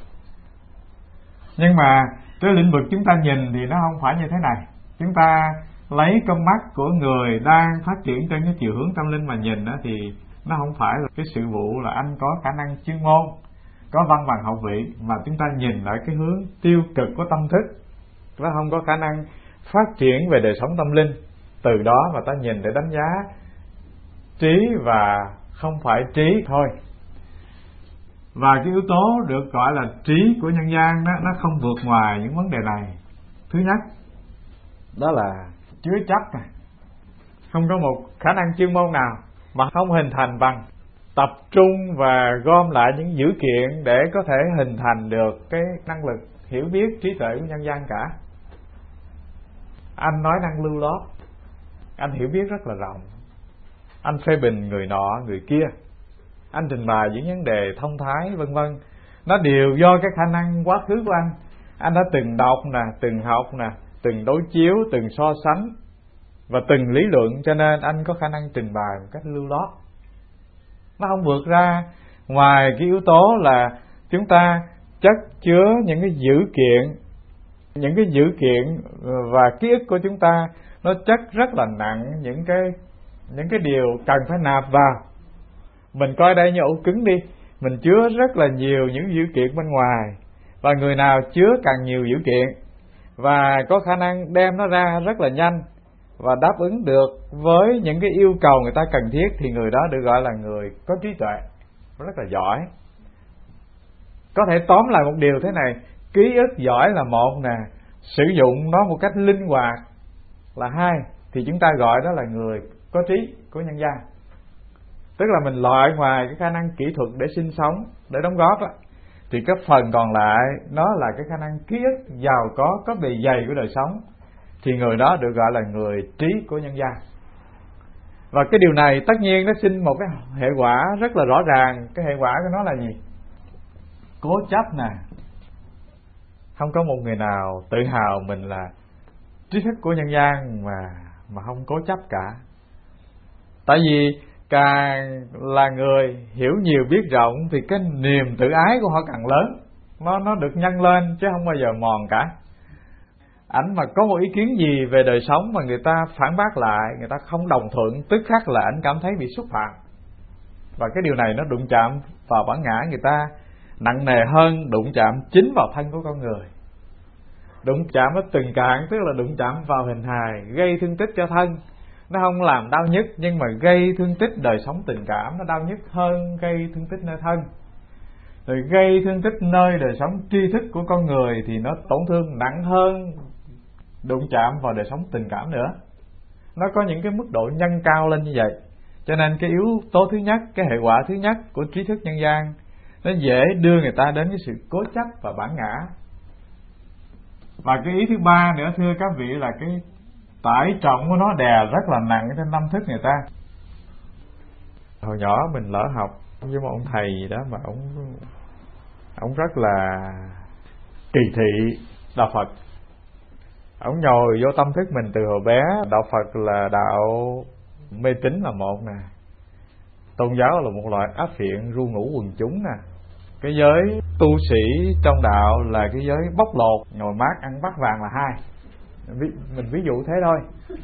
Nhưng mà cái lĩnh vực chúng ta nhìn thì nó không phải như thế này. Chúng ta lấy con mắt của người đang phát triển trên cái chiều hướng tâm linh mà nhìn đó, thì nó không phải là cái sự vụ là anh có khả năng chuyên môn, có văn bằng học vị, mà chúng ta nhìn lại cái hướng tiêu cực của tâm thức. Nó không có khả năng phát triển về đời sống tâm linh. Từ đó mà ta nhìn để đánh giá trí và không phải trí thôi. Và cái yếu tố được gọi là trí của nhân gian đó, nó không vượt ngoài những vấn đề này. Thứ nhất, đó là chứa chấp này. Không có một khả năng chuyên môn nào mà không hình thành bằng tập trung và gom lại những dữ kiện để có thể hình thành được cái năng lực hiểu biết trí tuệ của nhân gian cả. Anh nói năng lưu loát, anh hiểu biết rất là rộng, anh phê bình người nọ người kia, anh trình bày những vấn đề thông thái vân vân. Nó đều do cái khả năng quá khứ của anh. Anh đã từng đọc nè, từng học nè, từng đối chiếu, từng so sánh và từng lý luận, cho nên anh có khả năng trình bày một cách lưu loát. Nó không vượt ra ngoài cái yếu tố là chúng ta chất chứa những cái dữ kiện và ký ức của chúng ta nó chất rất là nặng những cái điều cần phải nạp vào. Mình coi đây như ổ cứng đi, mình chứa rất là nhiều những dữ kiện bên ngoài, và người nào chứa càng nhiều dữ kiện và có khả năng đem nó ra rất là nhanh và đáp ứng được với những cái yêu cầu người ta cần thiết, thì người đó được gọi là người có trí tuệ, rất là giỏi. Có thể tóm lại một điều thế này: ký ức giỏi là một nè, sử dụng nó một cách linh hoạt là hai, thì chúng ta gọi đó là người có trí của nhân gian. Tức là mình loại ngoài cái khả năng kỹ thuật để sinh sống, để đóng góp á, thì cái phần còn lại nó là cái khả năng ký ức giàu có bề dày của đời sống, thì người đó được gọi là người trí của nhân gian. Và cái điều này tất nhiên nó sinh một cái hệ quả rất là rõ ràng. Cái hệ quả của nó là gì? Cố chấp nè. Không có một người nào tự hào mình là trí thức của nhân gian mà không cố chấp cả. Tại vì càng là người hiểu nhiều biết rộng thì cái niềm tự ái của họ càng lớn, nó được nhân lên chứ không bao giờ mòn cả. Ảnh mà có một ý kiến gì về đời sống mà người ta phản bác lại, người ta không đồng thuận, tức khắc là ảnh cảm thấy bị xúc phạm. Và cái điều này nó đụng chạm vào bản ngã người ta nặng nề hơn đụng chạm chính vào thân của con người. Đụng chạm ở từng cạn, tức là đụng chạm vào hình hài, gây thương tích cho thân. Nó không làm đau nhức, nhưng mà gây thương tích đời sống tình cảm, nó đau nhức hơn gây thương tích nơi thân. Rồi gây thương tích nơi đời sống tri thức của con người thì nó tổn thương nặng hơn đụng chạm vào đời sống tình cảm nữa. nó có những cái mức độ nhân cao lên như vậy. Cho nên cái yếu tố thứ nhất, cái hệ quả thứ nhất của trí thức nhân gian, nó dễ đưa người ta đến cái sự cố chấp và bản ngã. Và cái ý thứ ba nữa thưa các vị là cái tải trọng của nó đè rất là nặng trên tâm thức người ta. Hồi nhỏ mình lỡ học với một ông thầy gì đó mà ông rất là kỳ thị đạo Phật. Ông nhồi vô tâm thức mình từ hồi bé, đạo Phật là đạo mê tín là một nè, tôn giáo là một loại áp phiện ru ngủ quần chúng nè, cái giới tu sĩ trong đạo là cái giới bóc lột, ngồi mát ăn bát vàng là hai. Mình ví dụ thế thôi.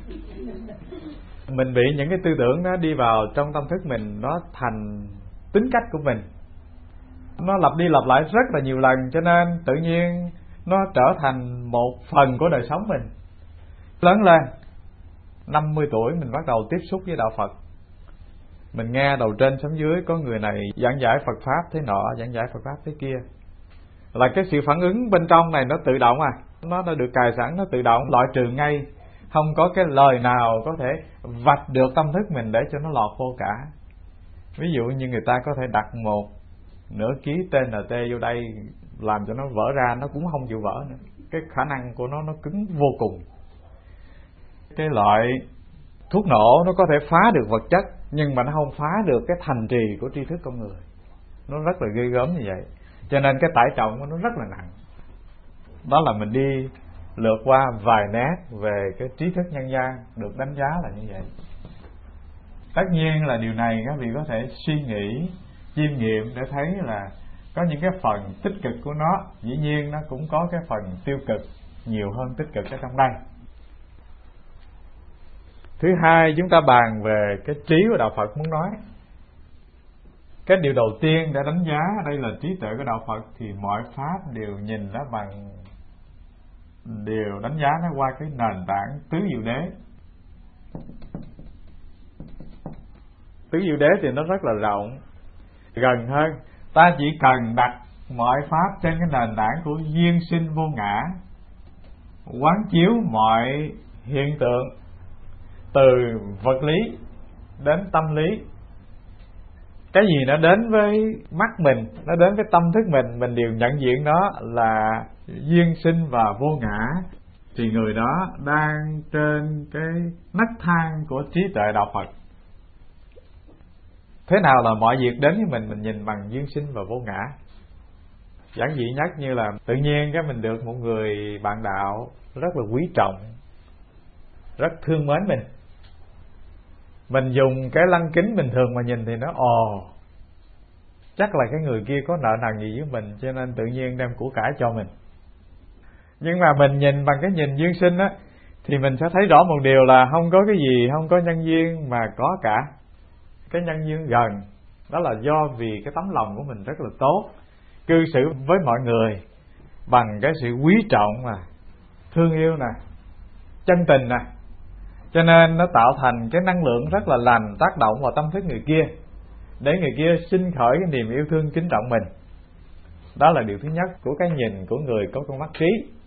Mình bị những cái tư tưởng đó đi vào trong tâm thức mình, nó thành tính cách của mình, nó lặp đi lặp lại rất là nhiều lần, cho nên tự nhiên nó trở thành một phần của đời sống mình. Lớn lên 50 tuổi mình bắt đầu tiếp xúc với đạo Phật. Mình nghe đầu trên xuống dưới có người này giảng giải Phật pháp thế nọ, giảng giải Phật pháp thế kia, là cái sự phản ứng bên trong này nó tự động nó đã được cài sẵn, nó tự động loại trừ ngay, không có cái lời nào có thể vạch được tâm thức mình để cho nó lọt vô cả. Ví dụ như người ta có thể đặt một nửa ký TNT vô đây làm cho nó vỡ ra, nó cũng không chịu vỡ nữa. Cái khả năng của nó cứng vô cùng. Cái loại thuốc nổ nó có thể phá được vật chất, nhưng mà nó không phá được cái thành trì của tri thức con người. Nó rất là ghê gớm như vậy. Cho nên cái tải trọng của nó rất là nặng. Đó là mình đi lượt qua vài nét về cái trí thức nhân gian được đánh giá là như vậy. Tất nhiên là điều này các vị có thể suy nghĩ, chiêm nghiệm để thấy là có những cái phần tích cực của nó, dĩ nhiên nó cũng có cái phần tiêu cực nhiều hơn tích cực ở trong đây. Thứ hai, chúng ta bàn về cái trí của đạo Phật muốn nói. Cái điều đầu tiên để đánh giá đây là trí tuệ của đạo Phật thì mọi pháp đều nhìn nó đều đánh giá nó qua cái nền tảng tứ diệu đế. Tứ diệu đế thì nó rất là rộng, gần hơn. Ta chỉ cần đặt mọi pháp trên cái nền tảng của duyên sinh vô ngã, quán chiếu mọi hiện tượng từ vật lý đến tâm lý. Cái gì nó đến với mắt mình, nó đến với tâm thức mình đều nhận diện đó là duyên sinh và vô ngã, thì người đó đang trên cái nấc thang của trí tuệ đạo Phật. Thế nào là mọi việc đến với mình nhìn bằng duyên sinh và vô ngã? Giản dị nhất như là tự nhiên cái mình được một người bạn đạo rất là quý trọng, rất thương mến mình dùng cái lăng kính bình thường mà nhìn thì nó chắc là cái người kia có nợ nần gì với mình, cho nên tự nhiên đem của cải cho mình. Nhưng mà mình nhìn bằng cái nhìn duyên sinh á, thì mình sẽ thấy rõ một điều là không có cái gì, không có nhân duyên mà có cả cái nhân duyên gần. Đó là do vì cái tấm lòng của mình rất là tốt, cư xử với mọi người bằng cái sự quý trọng thương yêu chân tình cho nên nó tạo thành cái năng lượng rất là lành tác động vào tâm thức người kia, để người kia sinh khởi cái niềm yêu thương kính trọng mình. Đó là điều thứ nhất của cái nhìn của người có con mắt trí.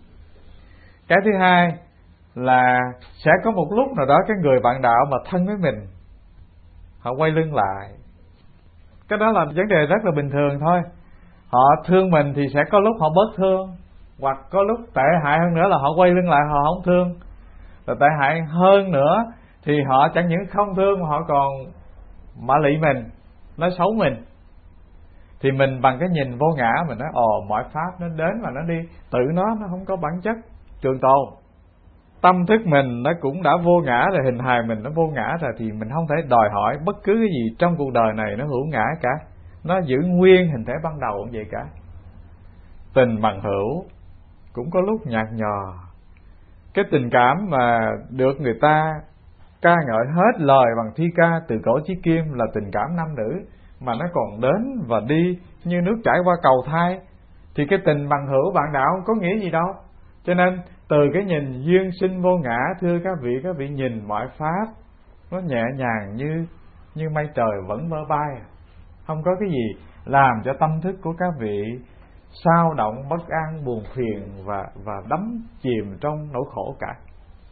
Cái thứ hai là sẽ có một lúc nào đó cái người bạn đạo mà thân với mình, họ quay lưng lại. Cái đó là vấn đề rất là bình thường thôi. Họ thương mình thì sẽ có lúc họ bớt thương, hoặc có lúc tệ hại hơn nữa là họ quay lưng lại, họ không thương. Rồi tệ hại hơn nữa thì họ chẳng những không thương mà họ còn mạ lị mình, nói xấu mình. Thì mình bằng cái nhìn vô ngã mình nói mọi pháp nó đến và nó đi, tự nó không có bản chất trường tồn. Tâm thức mình nó cũng đã vô ngã rồi, hình hài mình nó vô ngã rồi, thì mình không thể đòi hỏi bất cứ cái gì trong cuộc đời này nó hữu ngã cả. Nó giữ nguyên hình thể ban đầu cũng vậy cả. Tình bằng hữu cũng có lúc nhạt nhòa. Cái tình cảm mà được người ta ca ngợi hết lời bằng thi ca từ cổ chí kim là tình cảm nam nữ, mà nó còn đến và đi như nước chảy qua cầu thai, thì cái tình bằng hữu bạn đạo không có nghĩa gì đâu. Cho nên từ cái nhìn duyên sinh vô ngã, thưa các vị nhìn mọi pháp nó nhẹ nhàng như mây trời vẫn mơ bay, không có cái gì làm cho tâm thức của các vị xao động, bất an, buồn phiền và đắm chìm trong nỗi khổ cả.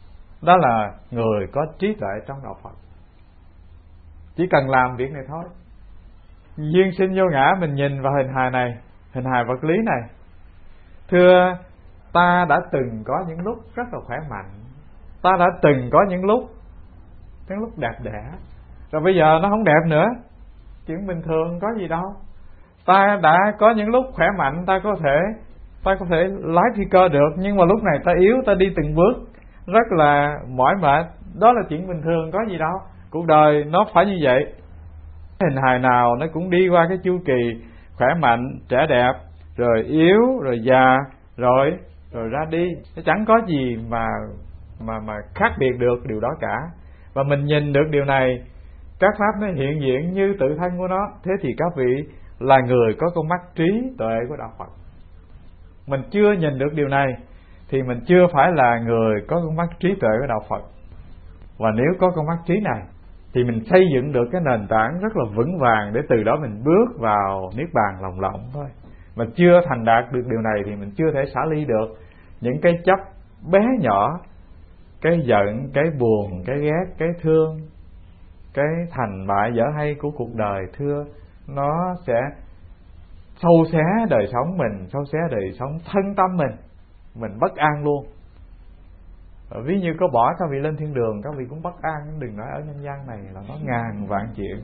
Đó là người có trí tuệ trong đạo Phật. Chỉ cần làm việc này thôi. Duyên sinh vô ngã, mình nhìn vào hình hài này, hình hài vật lý này. Thưa, ta đã từng có những lúc rất là khỏe mạnh, ta đã từng có những lúc đẹp đẽ, rồi bây giờ nó không đẹp nữa. Chuyện bình thường, có gì đâu. Ta đã có những lúc khỏe mạnh, ta có thể lái phi cơ được, nhưng mà lúc này ta yếu, ta đi từng bước rất là mỏi mệt. Đó là chuyện bình thường, có gì đâu. Cuộc đời nó phải như vậy. Hình hài nào nó cũng đi qua cái chu kỳ khỏe mạnh, trẻ đẹp, rồi yếu, rồi già, rồi ra đi. Nó chẳng có gì mà khác biệt được điều đó cả. Và mình nhìn được điều này, các pháp nó hiện diện như tự thân của nó. Thế thì các vị là người có con mắt trí tuệ của đạo Phật. Mình chưa nhìn được điều này thì mình chưa phải là người có con mắt trí tuệ của đạo Phật. Và nếu có con mắt trí này thì mình xây dựng được cái nền tảng rất là vững vàng, để từ đó mình bước vào niết bàn lồng lộng thôi. Mà chưa thành đạt được điều này thì mình chưa thể xả ly được những cái chấp bé nhỏ, cái giận, cái buồn, cái ghét, cái thương, cái thành bại dở hay của cuộc đời. Thưa, nó sẽ sâu xé đời sống mình, sâu xé đời sống thân tâm mình bất an luôn. Ví như có bỏ các vị lên thiên đường, các vị cũng bất an. Đừng nói ở nhân gian này là nó ngàn vạn chuyện,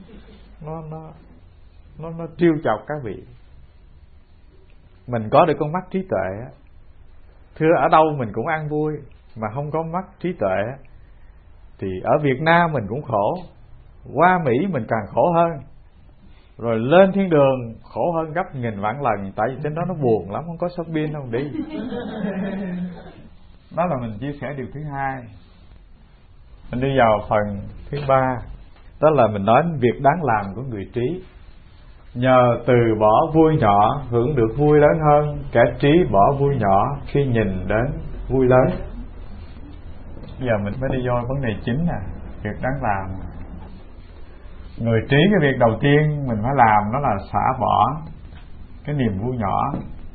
nó trêu chọc các vị. Mình có được con mắt trí tuệ, thưa, ở đâu mình cũng an vui. Mà không có mắt trí tuệ thì ở Việt Nam mình cũng khổ, qua Mỹ mình càng khổ hơn, rồi lên thiên đường khổ hơn gấp nghìn vạn lần. Tại vì trên đó nó buồn lắm, không có shopping không đi. Đó là mình chia sẻ điều thứ hai. Mình đi vào phần thứ ba. Đó là mình nói việc đáng làm của người trí. Nhờ từ bỏ vui nhỏ hưởng được vui lớn hơn, kẻ trí bỏ vui nhỏ khi nhìn đến vui lớn. Giờ mình mới đi vô vấn đề chính nè, việc đáng làm. Người trí, cái việc đầu tiên mình phải làm đó là xả bỏ cái niềm vui nhỏ.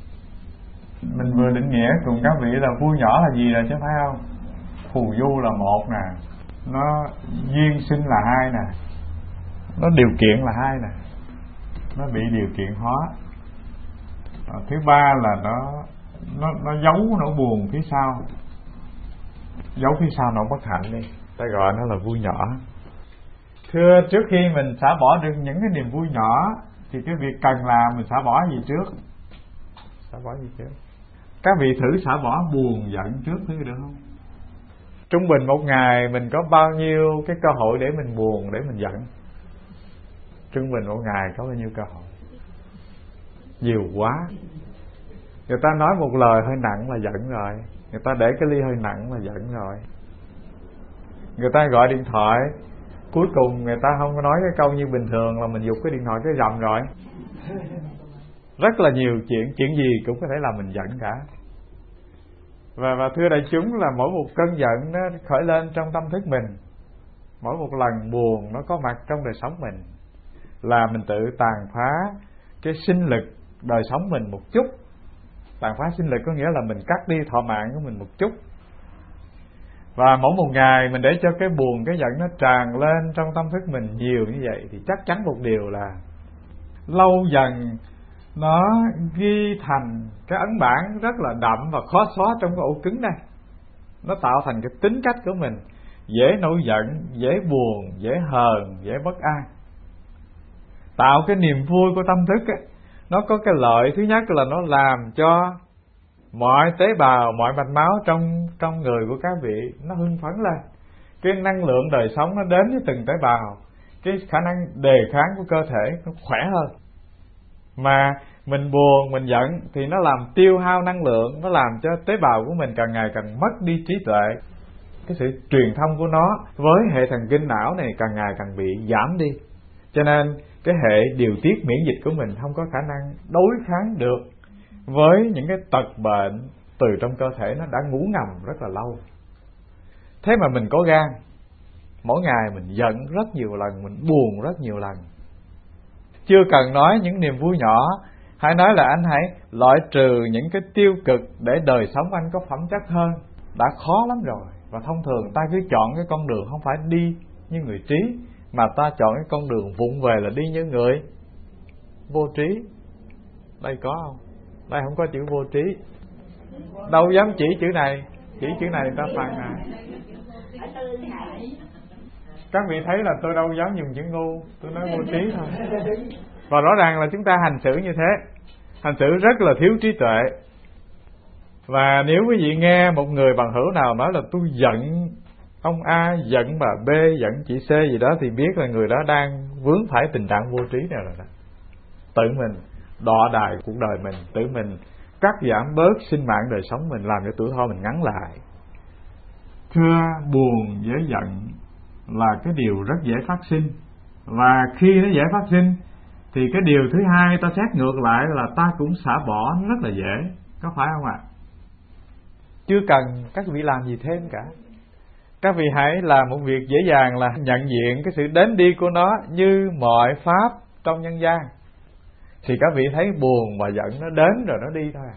Mình vừa định nghĩa cùng các vị là vui nhỏ là gì rồi chứ phải không? Phù du là một nè, nó duyên sinh là hai nè, nó điều kiện là hai nè, nó bị điều kiện hóa. Thứ ba là nó giấu nỗi buồn phía sau, giấu phía sau nỗi bất hạnh đi, ta gọi nó là vui nhỏ. Thưa, trước khi mình xả bỏ được những cái niềm vui nhỏ thì cái việc cần làm mình xả bỏ gì trước? Xả bỏ gì trước? Các vị thử xả bỏ buồn giận trước thử được không? Trung bình một ngày mình có bao nhiêu cái cơ hội để mình buồn, để mình giận? Trung bình một ngày có bao nhiêu cơ hội? Nhiều quá. Người ta nói một lời hơi nặng là giận rồi, người ta để cái ly hơi nặng là giận rồi. Người ta gọi điện thoại, cuối cùng người ta không có nói cái câu như bình thường là mình giục cái điện thoại cái rầm rồi. Rất là nhiều chuyện gì cũng có thể làm mình giận cả. Và thưa đại chúng, là mỗi một cơn giận nó khởi lên trong tâm thức mình, mỗi một lần buồn nó có mặt trong đời sống mình, là mình tự tàn phá cái sinh lực đời sống mình một chút. Tàn phá sinh lực có nghĩa là mình cắt đi thọ mạng của mình một chút. Và mỗi một ngày mình để cho cái buồn, cái giận nó tràn lên trong tâm thức mình nhiều như vậy, thì chắc chắn một điều là lâu dần nó ghi thành cái ấn bản rất là đậm và khó xóa trong cái ổ cứng này. Nó tạo thành cái tính cách của mình, dễ nổi giận, dễ buồn, dễ hờn, dễ bất an. Tạo cái niềm vui của tâm thức ấy, nó có cái lợi thứ nhất là nó làm cho mọi tế bào, mọi mạch máu trong người của các vị nó hưng phấn lên. Cái năng lượng đời sống nó đến với từng tế bào, cái khả năng đề kháng của cơ thể nó khỏe hơn. Mà mình buồn, mình giận thì nó làm tiêu hao năng lượng, nó làm cho tế bào của mình càng ngày càng mất đi trí tuệ. Cái sự truyền thông của nó với hệ thần kinh não này càng ngày càng bị giảm đi. Cho nên cái hệ điều tiết miễn dịch của mình không có khả năng đối kháng được với những cái tật bệnh từ trong cơ thể nó đã ngủ ngầm rất là lâu. Thế mà mình có gan, mỗi ngày mình giận rất nhiều lần, mình buồn rất nhiều lần. Chưa cần nói những niềm vui nhỏ, hãy nói là anh hãy loại trừ những cái tiêu cực để đời sống anh có phẩm chất hơn, đã khó lắm rồi. Và thông thường ta cứ chọn cái con đường không phải đi như người trí, mà ta chọn cái con đường vụng về là đi như người vô trí. Đây có không? Đây không có chữ vô trí. Đâu dám chỉ chữ này. Chỉ chữ này ta phàn nàn. Các vị thấy là tôi đâu dám dùng chữ ngu, tôi nói vô trí thôi. Và rõ ràng là chúng ta hành xử như thế, hành xử rất là thiếu trí tuệ. Và nếu quý vị nghe một người bằng hữu nào nói là tôi giận ông A, giận bà B, giận chị C gì đó, thì biết là người đó đang vướng phải tình trạng vô trí này rồi đó. Tự mình đọa đài cuộc đời mình, tự mình cắt giảm bớt sinh mạng đời sống mình, làm cho tuổi thọ mình ngắn lại. Thưa, buồn với giận là cái điều rất dễ phát sinh. Và khi nó dễ phát sinh thì cái điều thứ hai ta xét ngược lại là ta cũng xả bỏ nó rất là dễ. Có phải không ạ? Chưa cần các vị làm gì thêm cả. Các vị hãy làm một việc dễ dàng là nhận diện cái sự đến đi của nó như mọi pháp trong nhân gian. Thì các vị thấy buồn và giận nó đến rồi nó đi thôi.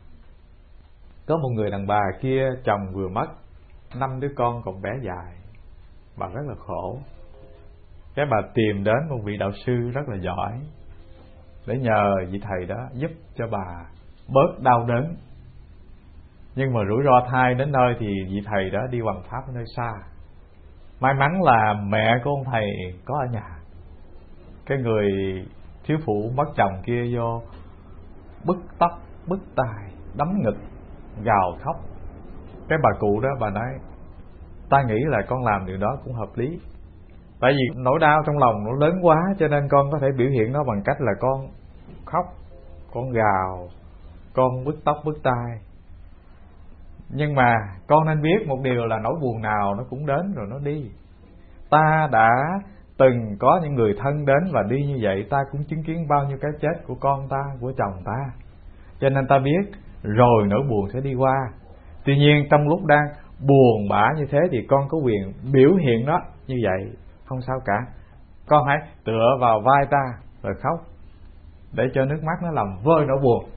Có một người đàn bà kia, chồng vừa mất, 5 đứa con còn bé dài, bà rất là khổ. Cái bà tìm đến một vị đạo sư rất là giỏi để nhờ vị thầy đó giúp cho bà bớt đau đớn. Nhưng mà rủi ro thai đến nơi thì vị thầy đó đi hoằng pháp ở nơi xa. May mắn là mẹ của ông thầy có ở nhà. Cái người thiếu phụ mất chồng kia vô bứt tóc, bứt tai, đấm ngực, gào khóc. Cái bà cụ đó bà nói, ta nghĩ là con làm điều đó cũng hợp lý. Tại vì nỗi đau trong lòng nó lớn quá, cho nên con có thể biểu hiện nó bằng cách là con khóc, con gào, con bứt tóc bứt tai. Nhưng mà con nên biết một điều là nỗi buồn nào nó cũng đến rồi nó đi. Ta đã từng có những người thân đến và đi như vậy, ta cũng chứng kiến bao nhiêu cái chết của con ta, của chồng ta. Cho nên ta biết rồi nỗi buồn sẽ đi qua. Tuy nhiên trong lúc đang buồn bã như thế thì con có quyền biểu hiện nó như vậy, không sao cả. Con hãy tựa vào vai ta rồi khóc, để cho nước mắt nó làm vơi nỗi buồn.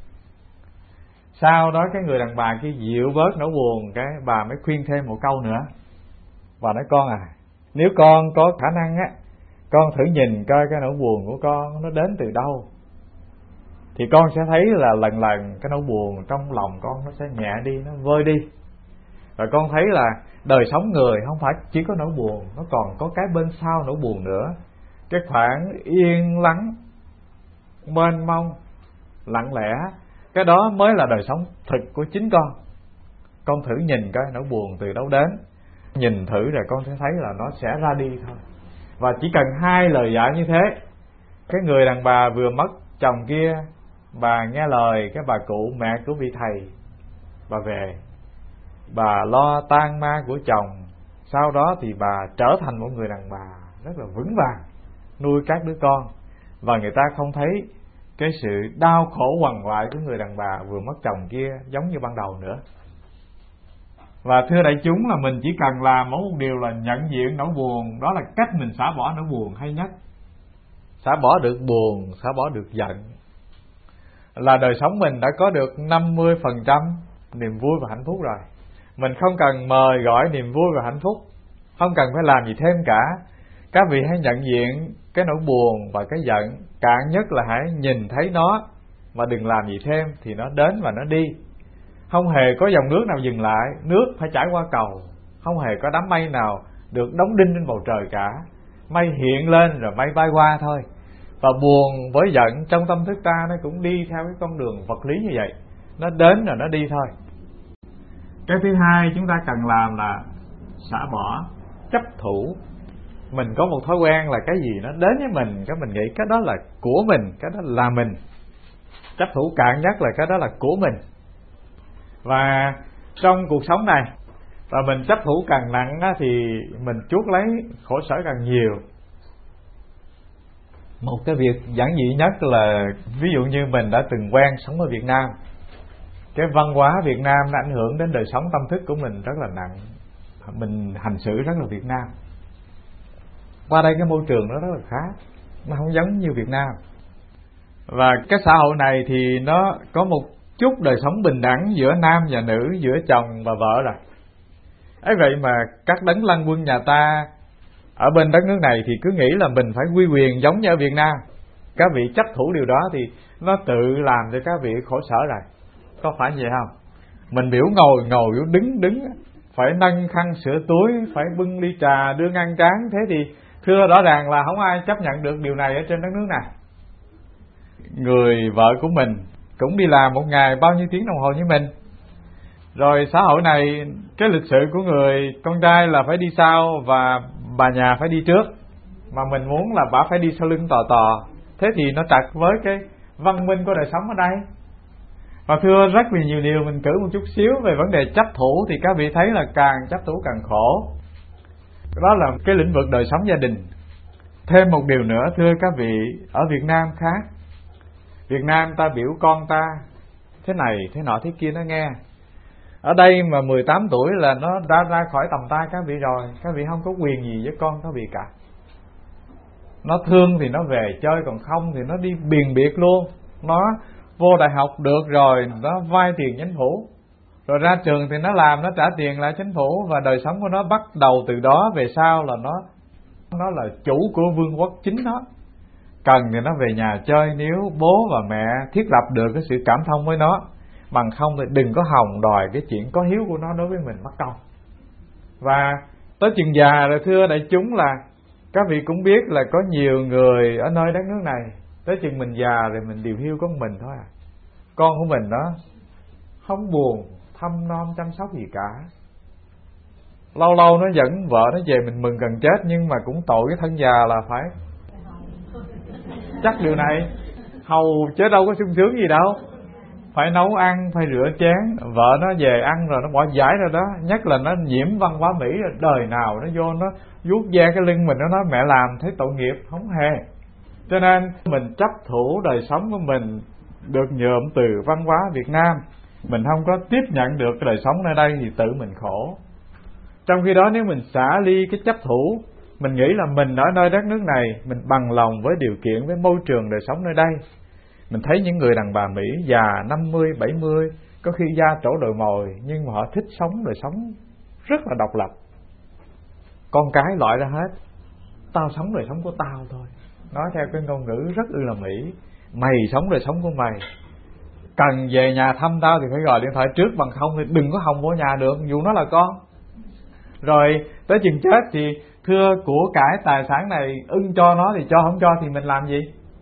Sau đó cái người đàn bà kia dịu bớt nỗi buồn, cái bà mới khuyên thêm một câu nữa. Bà nói, con à, nếu con có khả năng á, con thử nhìn coi cái nỗi buồn của con nó đến từ đâu, thì con sẽ thấy là lần lần cái nỗi buồn trong lòng con nó sẽ nhẹ đi, nó vơi đi. Và con thấy là đời sống người không phải chỉ có nỗi buồn, nó còn có cái bên sau nỗi buồn nữa. Cái khoảng yên lắng, mênh mông, lặng lẽ, cái đó mới là đời sống thực của chính con. Con thử nhìn coi nỗi buồn từ đâu đến, nhìn thử rồi con sẽ thấy là nó sẽ ra đi thôi. Và chỉ cần 2 lời dạy như thế. Cái người đàn bà vừa mất chồng kia, bà nghe lời cái bà cụ mẹ của vị thầy, bà về, bà lo tang ma của chồng. Sau đó thì bà trở thành một người đàn bà rất là vững vàng, nuôi các đứa con. Và người ta không thấy cái sự đau khổ quằn quại của người đàn bà vừa mất chồng kia giống như ban đầu nữa. Và thưa đại chúng, là mình chỉ cần làm một điều là nhận diện nỗi buồn. Đó là cách mình xả bỏ nỗi buồn hay nhất. Xả bỏ được buồn, xả bỏ được giận, là đời sống mình đã có được 50% niềm vui và hạnh phúc rồi. Mình không cần mời gọi niềm vui và hạnh phúc, không cần phải làm gì thêm cả. Các vị hãy nhận diện cái nỗi buồn và cái giận. Cạn nhất là hãy nhìn thấy nó, mà đừng làm gì thêm, thì nó đến và nó đi. Không hề có dòng nước nào dừng lại, nước phải chảy qua cầu. Không hề có đám mây nào được đóng đinh trên bầu trời cả. Mây hiện lên rồi mây bay qua thôi. Và buồn với giận trong tâm thức ta nó cũng đi theo cái con đường vật lý như vậy. Nó đến rồi nó đi thôi. Cái thứ hai chúng ta cần làm là xả bỏ chấp thủ. Mình có một thói quen là cái gì nó đến với mình, cái mình nghĩ cái đó là của mình, cái đó là mình. Chấp thủ cạn nhất là cái đó là của mình. Và trong cuộc sống này, và mình chấp thủ càng nặng á, thì mình chuốc lấy khổ sở càng nhiều. Một cái việc giản dị nhất là ví dụ như mình đã từng quen sống ở Việt Nam. Cái văn hóa Việt Nam nó ảnh hưởng đến đời sống tâm thức của mình rất là nặng. Mình hành xử rất là Việt Nam. Qua đây cái môi trường nó rất là khác, nó không giống như Việt Nam. Và cái xã hội này thì nó có một chút đời sống bình đẳng giữa nam và nữ, giữa chồng và vợ rồi. Ấy vậy mà các đấng lăng quân nhà ta ở bên đất nước này thì cứ nghĩ là mình phải quy quyền giống như ở Việt Nam. Các vị chấp thủ điều đó thì nó tự làm cho các vị khổ sở rồi. Có phải vậy không? Mình biểu ngồi đứng, phải nâng khăn sửa túi, phải bưng ly trà đưa ngang trán. Thế thì thưa rõ ràng là không ai chấp nhận được điều này ở trên đất nước này. Người vợ của mình cũng đi làm một ngày bao nhiêu tiếng đồng hồ như mình. Rồi xã hội này, cái lịch sự của người con trai là phải đi sau và bà nhà phải đi trước, mà mình muốn là bà phải đi sau lưng tò. Thế thì nó trật với cái văn minh của đời sống ở đây. Và thưa, rất là nhiều điều mình cử một chút xíu về vấn đề chấp thủ thì các vị thấy là càng chấp thủ càng khổ. Đó là cái lĩnh vực đời sống gia đình. Thêm một điều nữa thưa các vị, ở Việt Nam khác. Việt Nam ta biểu con ta thế này, thế nọ, thế kia nó nghe. Ở đây mà 18 tuổi là nó đã ra khỏi tầm tay các vị rồi. Các vị không có quyền gì với con các vị cả. Nó thương thì nó về chơi, còn không thì nó đi biền biệt luôn. Nó vô đại học được rồi, nó vay tiền chính phủ, rồi ra trường thì nó làm, nó trả tiền lại chính phủ. Và đời sống của nó bắt đầu từ đó về sau là nó là chủ của vương quốc chính nó. Cần thì nó về nhà chơi, nếu bố và mẹ thiết lập được cái sự cảm thông với nó. Bằng không thì đừng có hòng đòi cái chuyện có hiếu của nó đối với mình mất công. Và tới chừng già rồi thưa đại chúng, là các vị cũng biết là có nhiều người ở nơi đất nước này, tới chừng mình già rồi mình điều hiu con mình thôi à. Con của mình đó không buồn thăm nom chăm sóc gì cả. Lâu lâu nó dẫn vợ nó về mình mừng gần chết, nhưng mà cũng tội cái thân già là phải chắc điều này hầu chứ đâu có sung sướng gì đâu. Phải nấu ăn, phải rửa chén, vợ nó về ăn rồi nó bỏ giải rồi đó. Nhất là nó nhiễm văn hóa Mỹ rồi, đời nào nó vô nó vuốt ve cái lưng mình, nó nói mẹ làm thấy tội nghiệp, không hề. Cho nên mình chấp thủ đời sống của mình được nhuộm từ văn hóa Việt Nam, mình không có tiếp nhận được cái đời sống nơi đây thì tự mình khổ. Trong khi đó nếu mình xả ly cái chấp thủ, mình nghĩ là mình ở nơi đất nước này, mình bằng lòng với điều kiện, với môi trường đời sống nơi đây. Mình thấy những người đàn bà Mỹ già 50, 70, có khi da trổ đồi mồi, nhưng mà họ thích sống đời sống rất là độc lập. Con cái loại ra hết, tao sống đời sống của tao thôi. Nói theo cái ngôn ngữ rất ư là Mỹ, mày sống đời sống của mày. Cần về nhà thăm tao thì phải gọi điện thoại trước, bằng không thì đừng có hòng vô nhà được, dù nó là con. Rồi tới chừng chết thì thưa, của cải tài sản này ưng cho nó thì cho, không cho thì mình làm gì?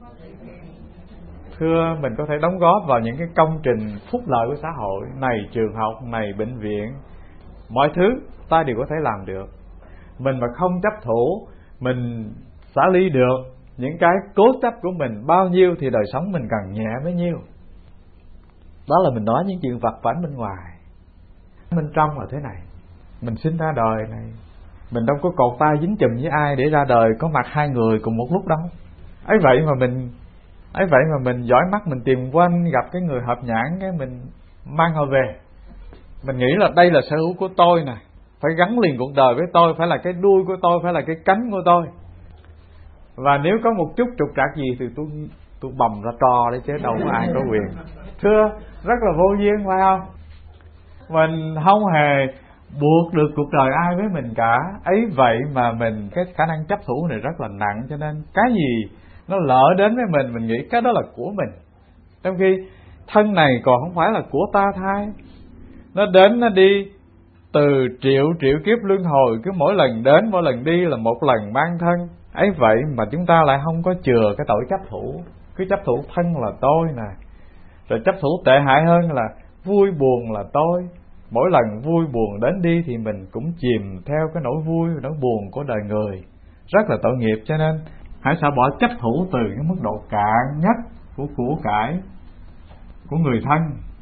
Thưa, mình có thể đóng góp vào những cái công trình phúc lợi của xã hội này, trường học này, bệnh viện, mọi thứ ta đều có thể làm được. Mình mà không chấp thủ, mình xả ly được những cái cố chấp của mình bao nhiêu thì đời sống mình càng nhẹ bấy nhiêu. Đó là mình nói những chuyện vặt vãnh bên ngoài. Bên trong là thế này, mình sinh ra đời này, mình đâu có cột tay dính chùm với ai để ra đời có mặt hai người cùng một lúc đâu. Ấy vậy mà mình giỏi mắt, mình tìm quanh gặp cái người hợp nhãn, cái mình mang họ về. Mình nghĩ là đây là sở hữu của tôi nè, phải gắn liền cuộc đời với tôi, phải là cái đuôi của tôi, phải là cái cánh của tôi. Và nếu có một chút trục trặc gì thì tôi bầm ra trò đấy chứ đâu có ai có quyền. Thưa, rất là vô duyên phải không? Mình không hề buộc được cuộc đời ai với mình cả. Ấy vậy mà mình cái khả năng chấp thủ này rất là nặng, cho nên cái gì nó lỡ đến với mình nghĩ cái đó là của mình, trong khi thân này còn không phải là của ta thay. Nó đến nó đi từ triệu kiếp luân hồi, cứ mỗi lần đến mỗi lần đi là một lần mang thân. Ấy vậy mà chúng ta lại không có chừa cái tội chấp thủ, cứ chấp thủ thân là tôi nè, rồi chấp thủ tệ hại hơn là vui buồn là tôi. Mỗi lần vui buồn đến đi thì mình cũng chìm theo cái nỗi vui nỗi buồn của đời người, rất là tội nghiệp. Cho nên hãy xả bỏ chấp thủ từ cái mức độ cạn nhất của cải của người thân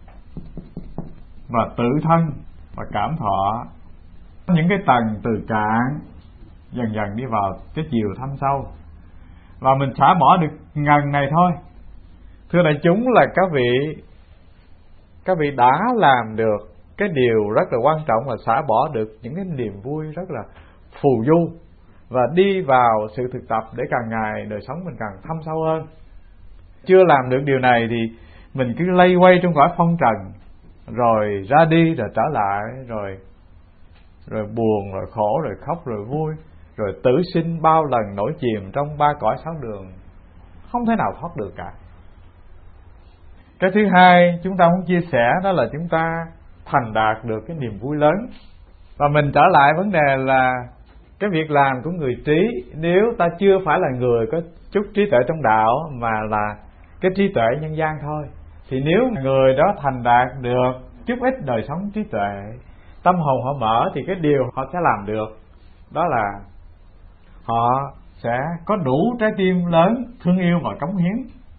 và tự thân và cảm thọ, những cái tầng từ cạn dần dần đi vào cái chiều thâm sâu, và mình xả bỏ được ngần này thôi. Thưa đại chúng, là các vị đã làm được cái điều rất là quan trọng là xả bỏ được những cái niềm vui rất là phù du và đi vào sự thực tập để càng ngày đời sống mình càng thâm sâu hơn. Chưa làm được điều này thì mình cứ lây quay trong cõi phong trần, rồi ra đi rồi trở lại, rồi rồi buồn, rồi khổ, rồi khóc, rồi vui, rồi tử sinh bao lần nổi chìm trong ba cõi sáu đường, không thể nào thoát được cả. Cái thứ hai chúng ta muốn chia sẻ đó là chúng ta thành đạt được cái niềm vui lớn. Và mình trở lại vấn đề là cái việc làm của người trí, nếu ta chưa phải là người có chút trí tuệ trong đạo mà là cái trí tuệ nhân gian thôi, thì nếu người đó thành đạt được chút ít đời sống trí tuệ, tâm hồn họ mở, thì cái điều họ sẽ làm được đó là họ sẽ có đủ trái tim lớn thương yêu và cống hiến.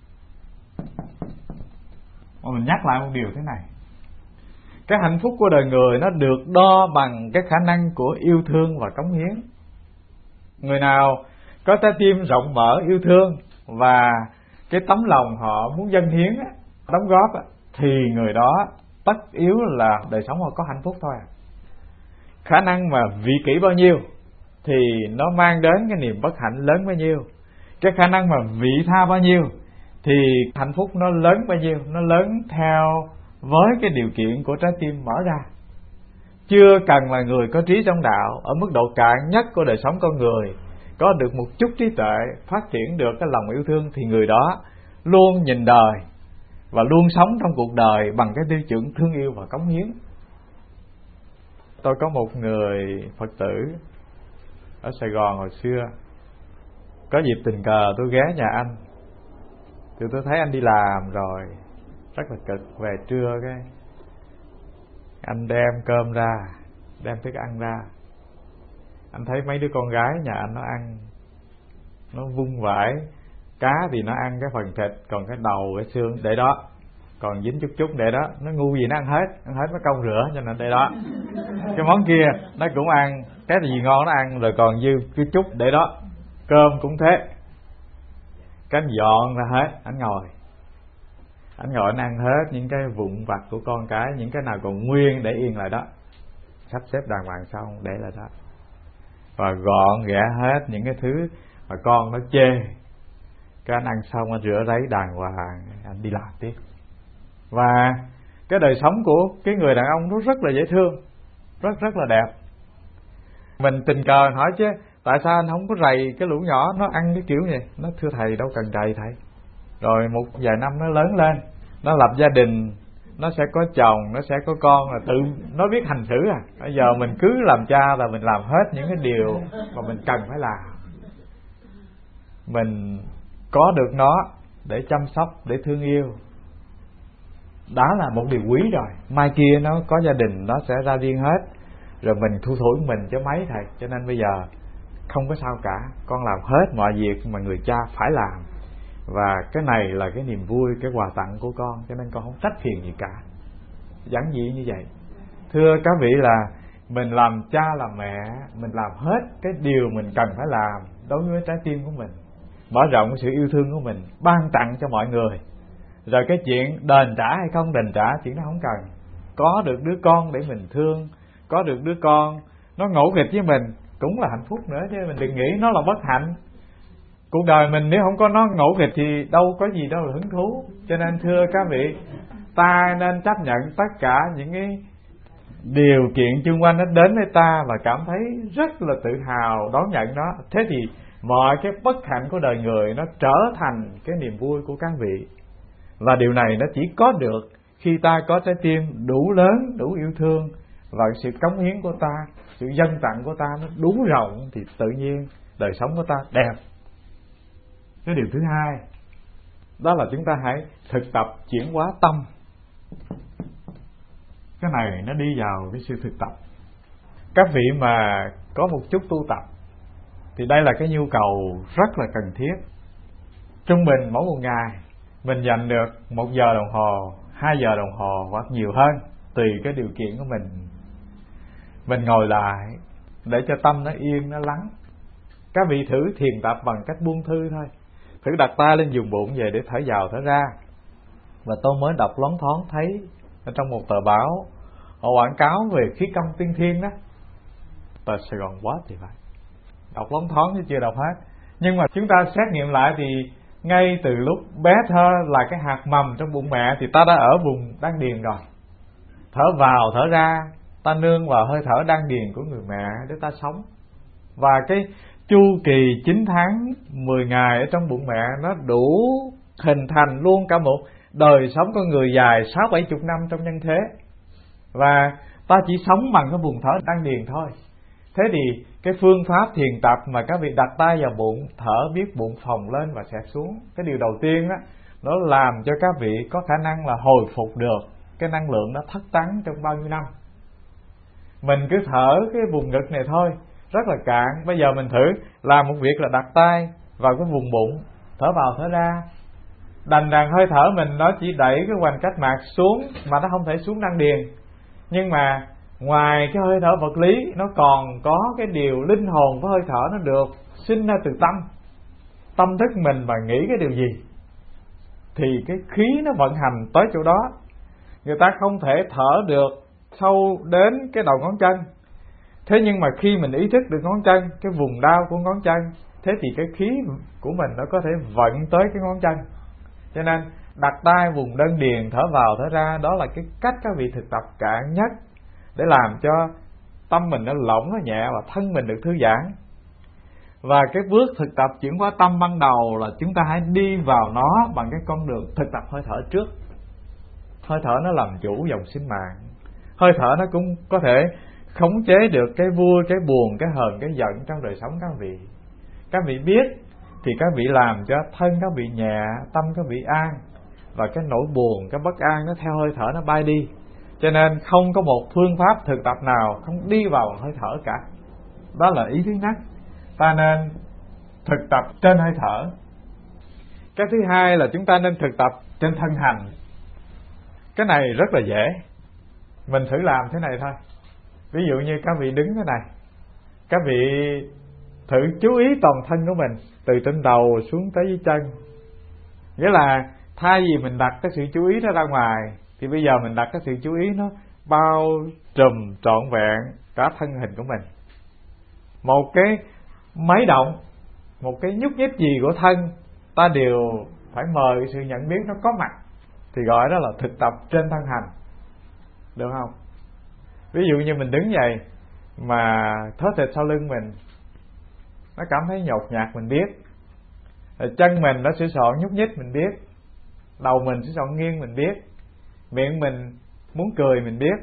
Mà mình nhắc lại một điều thế này, cái hạnh phúc của đời người nó được đo bằng cái khả năng của yêu thương và cống hiến. Người nào có trái tim rộng mở yêu thương và cái tấm lòng họ muốn dâng hiến, đóng góp, thì người đó tất yếu là đời sống họ có hạnh phúc thôi. Khả năng mà vị kỷ bao nhiêu thì nó mang đến cái niềm bất hạnh lớn bấy nhiêu. Cái khả năng mà vị tha bao nhiêu thì hạnh phúc nó lớn bao nhiêu. Nó lớn theo với cái điều kiện của trái tim mở ra. Chưa cần là người có trí trong đạo, ở mức độ cạn nhất của đời sống con người, có được một chút trí tuệ, phát triển được cái lòng yêu thương, thì người đó luôn nhìn đời và luôn sống trong cuộc đời bằng cái tiêu chuẩn thương yêu và cống hiến. Tôi có một người Phật tử ở Sài Gòn hồi xưa, có dịp tình cờ tôi ghé nhà anh, thì tôi thấy anh đi làm rồi rất là cực, về trưa cái anh đem cơm ra, đem thức ăn ra. Anh thấy mấy đứa con gái nhà anh nó ăn, nó vung vãi. Cá thì nó ăn cái phần thịt, còn cái đầu, cái xương để đó, còn dính chút chút để đó. Nó ngu gì nó ăn hết nó công rửa cho nên để đó. Cái món kia nó cũng ăn, cái gì ngon nó ăn, rồi còn dư cái chút để đó. Cơm cũng thế, cái anh dọn ra hết, anh ngồi anh ăn hết những cái vụn vặt của con cái, những cái nào còn nguyên để yên lại đó, sắp xếp đàng hoàng xong để lại đó, và gọn ghẽ hết những cái thứ mà con nó chê. Cái anh ăn xong anh rửa ráy đàng hoàng, anh đi làm tiếp. Và cái đời sống của cái người đàn ông nó rất là dễ thương, rất là đẹp. Mình tình cờ hỏi chứ tại sao anh không có rầy cái lũ nhỏ nó ăn cái kiểu gì? Nó thưa thầy đâu cần rầy thầy. Rồi một vài năm nó lớn lên, nó lập gia đình, nó sẽ có chồng, nó sẽ có con, là tự nó biết hành xử à. Bây giờ mình cứ làm cha là mình làm hết những cái điều mà mình cần phải làm. Mình có được nó để chăm sóc, để thương yêu, đó là một điều quý rồi. Mai kia nó có gia đình, nó sẽ ra riêng hết, rồi mình thu thủi mình chứ mấy thầy. Cho nên bây giờ không có sao cả, con làm hết mọi việc mà người cha phải làm. Và cái này là cái niềm vui, cái quà tặng của con, cho nên con không trách phiền gì cả. Giản dị như vậy. Thưa các vị là mình làm cha làm mẹ, mình làm hết cái điều mình cần phải làm đối với trái tim của mình, mở rộng sự yêu thương của mình, ban tặng cho mọi người. Rồi cái chuyện đền trả hay không đền trả, chuyện đó không cần. Có được đứa con để mình thương, có được đứa con nó ngỗ nghịch với mình cũng là hạnh phúc nữa, chứ mình đừng nghĩ nó là bất hạnh. Cuộc đời mình nếu không có nó ngỗ nghịch thì đâu có gì đâu là hứng thú. Cho nên thưa các vị, ta nên chấp nhận tất cả những cái điều kiện xung quanh nó đến với ta và cảm thấy rất là tự hào đón nhận nó. Thế thì mọi cái bất hạnh của đời người nó trở thành cái niềm vui của các vị. Và điều này nó chỉ có được khi ta có trái tim đủ lớn, đủ yêu thương, và sự cống hiến của ta, sự dâng tặng của ta nó đủ rộng, thì tự nhiên đời sống của ta đẹp. Cái điều thứ hai đó là chúng ta hãy thực tập chuyển hóa tâm. Cái này nó đi vào cái sự thực tập. Các vị mà có một chút tu tập thì đây là cái nhu cầu rất là cần thiết. Trung bình mỗi một ngày mình dành được 1 giờ đồng hồ, 2 giờ đồng hồ hoặc nhiều hơn, tùy cái điều kiện của mình. Mình ngồi lại để cho tâm nó yên, nó lắng. Các vị thử thiền tập bằng cách buông thư thôi. Thử đặt tay lên vùng bụng về để thở vào thở ra. Và tôi mới đọc loáng thoáng thấy ở trong một tờ báo họ quảng cáo về khí công tiên thiên đó, tờ Sài Gòn Post thì phải. Đọc loáng thoáng chứ chưa đọc hết. Nhưng mà chúng ta xét nghiệm lại thì ngay từ lúc bé thơ là cái hạt mầm trong bụng mẹ thì ta đã ở vùng đan điền rồi. Thở vào thở ra ta nương vào hơi thở đan điền của người mẹ để ta sống. Và cái chu kỳ 9 tháng 10 ngày ở trong bụng mẹ nó đủ hình thành luôn cả một đời sống con người dài 60-70 năm trong nhân thế. Và ta chỉ sống bằng cái vùng thở đan điền thôi. Thế thì cái phương pháp thiền tập mà các vị đặt tay vào bụng, thở biết bụng phồng lên và xẹt xuống, cái điều đầu tiên đó, nó làm cho các vị có khả năng là hồi phục được cái năng lượng nó thất tán trong bao nhiêu năm. Mình cứ thở cái vùng ngực này thôi, rất là cạn. Bây giờ mình thử làm một việc là đặt tay vào cái vùng bụng, thở vào thở ra. Đành rằng hơi thở mình nó chỉ đẩy cái hoành cách mạc xuống mà nó không thể xuống đan điền. Nhưng mà ngoài cái hơi thở vật lý, nó còn có cái điều linh hồn của hơi thở nó được sinh ra từ tâm. Tâm thức mình mà nghĩ cái điều gì thì cái khí nó vận hành tới chỗ đó. Người ta không thể thở được sâu đến cái đầu ngón chân. Thế nhưng mà khi mình ý thức được ngón chân, cái vùng đau của ngón chân, thế thì cái khí của mình nó có thể vận tới cái ngón chân. Cho nên đặt tay vùng đan điền, thở vào thở ra, đó là cái cách các vị thực tập cạn nhất để làm cho tâm mình nó lỏng, nó nhẹ và thân mình được thư giãn. Và cái bước thực tập chuyển hóa tâm ban đầu là chúng ta hãy đi vào nó bằng cái con đường thực tập hơi thở trước. Hơi thở nó làm chủ dòng sinh mạng. Hơi thở nó cũng có thể khống chế được cái vui, cái buồn, cái hờn, cái giận trong đời sống các vị. Các vị biết thì các vị làm cho thân các vị nhẹ, tâm các vị an. Và cái nỗi buồn, cái bất an nó theo hơi thở nó bay đi. Cho nên không có một phương pháp thực tập nào không đi vào hơi thở cả. Đó là ý thứ nhất. Ta nên thực tập trên hơi thở. Cái thứ hai là chúng ta nên thực tập trên thân hành. Cái này rất là dễ. Mình thử làm thế này thôi. Ví dụ như các vị đứng thế này, các vị thử chú ý toàn thân của mình, từ trên đầu xuống tới dưới chân. Nghĩa là thay vì mình đặt cái sự chú ý đó ra ngoài, thì bây giờ mình đặt cái sự chú ý nó bao trùm trọn vẹn cả thân hình của mình. Một cái máy động, một cái nhúc nhích gì của thân, ta đều phải mời sự nhận biết nó có mặt, thì gọi đó là thực tập trên thân hành. Được không? Ví dụ như mình đứng dậy mà thớ thịt sau lưng mình nó cảm thấy nhột nhạt, mình biết. Chân mình nó sửa soạn nhúc nhích, mình biết. Đầu mình sửa soạn nghiêng, mình biết. Miệng mình muốn cười, mình biết.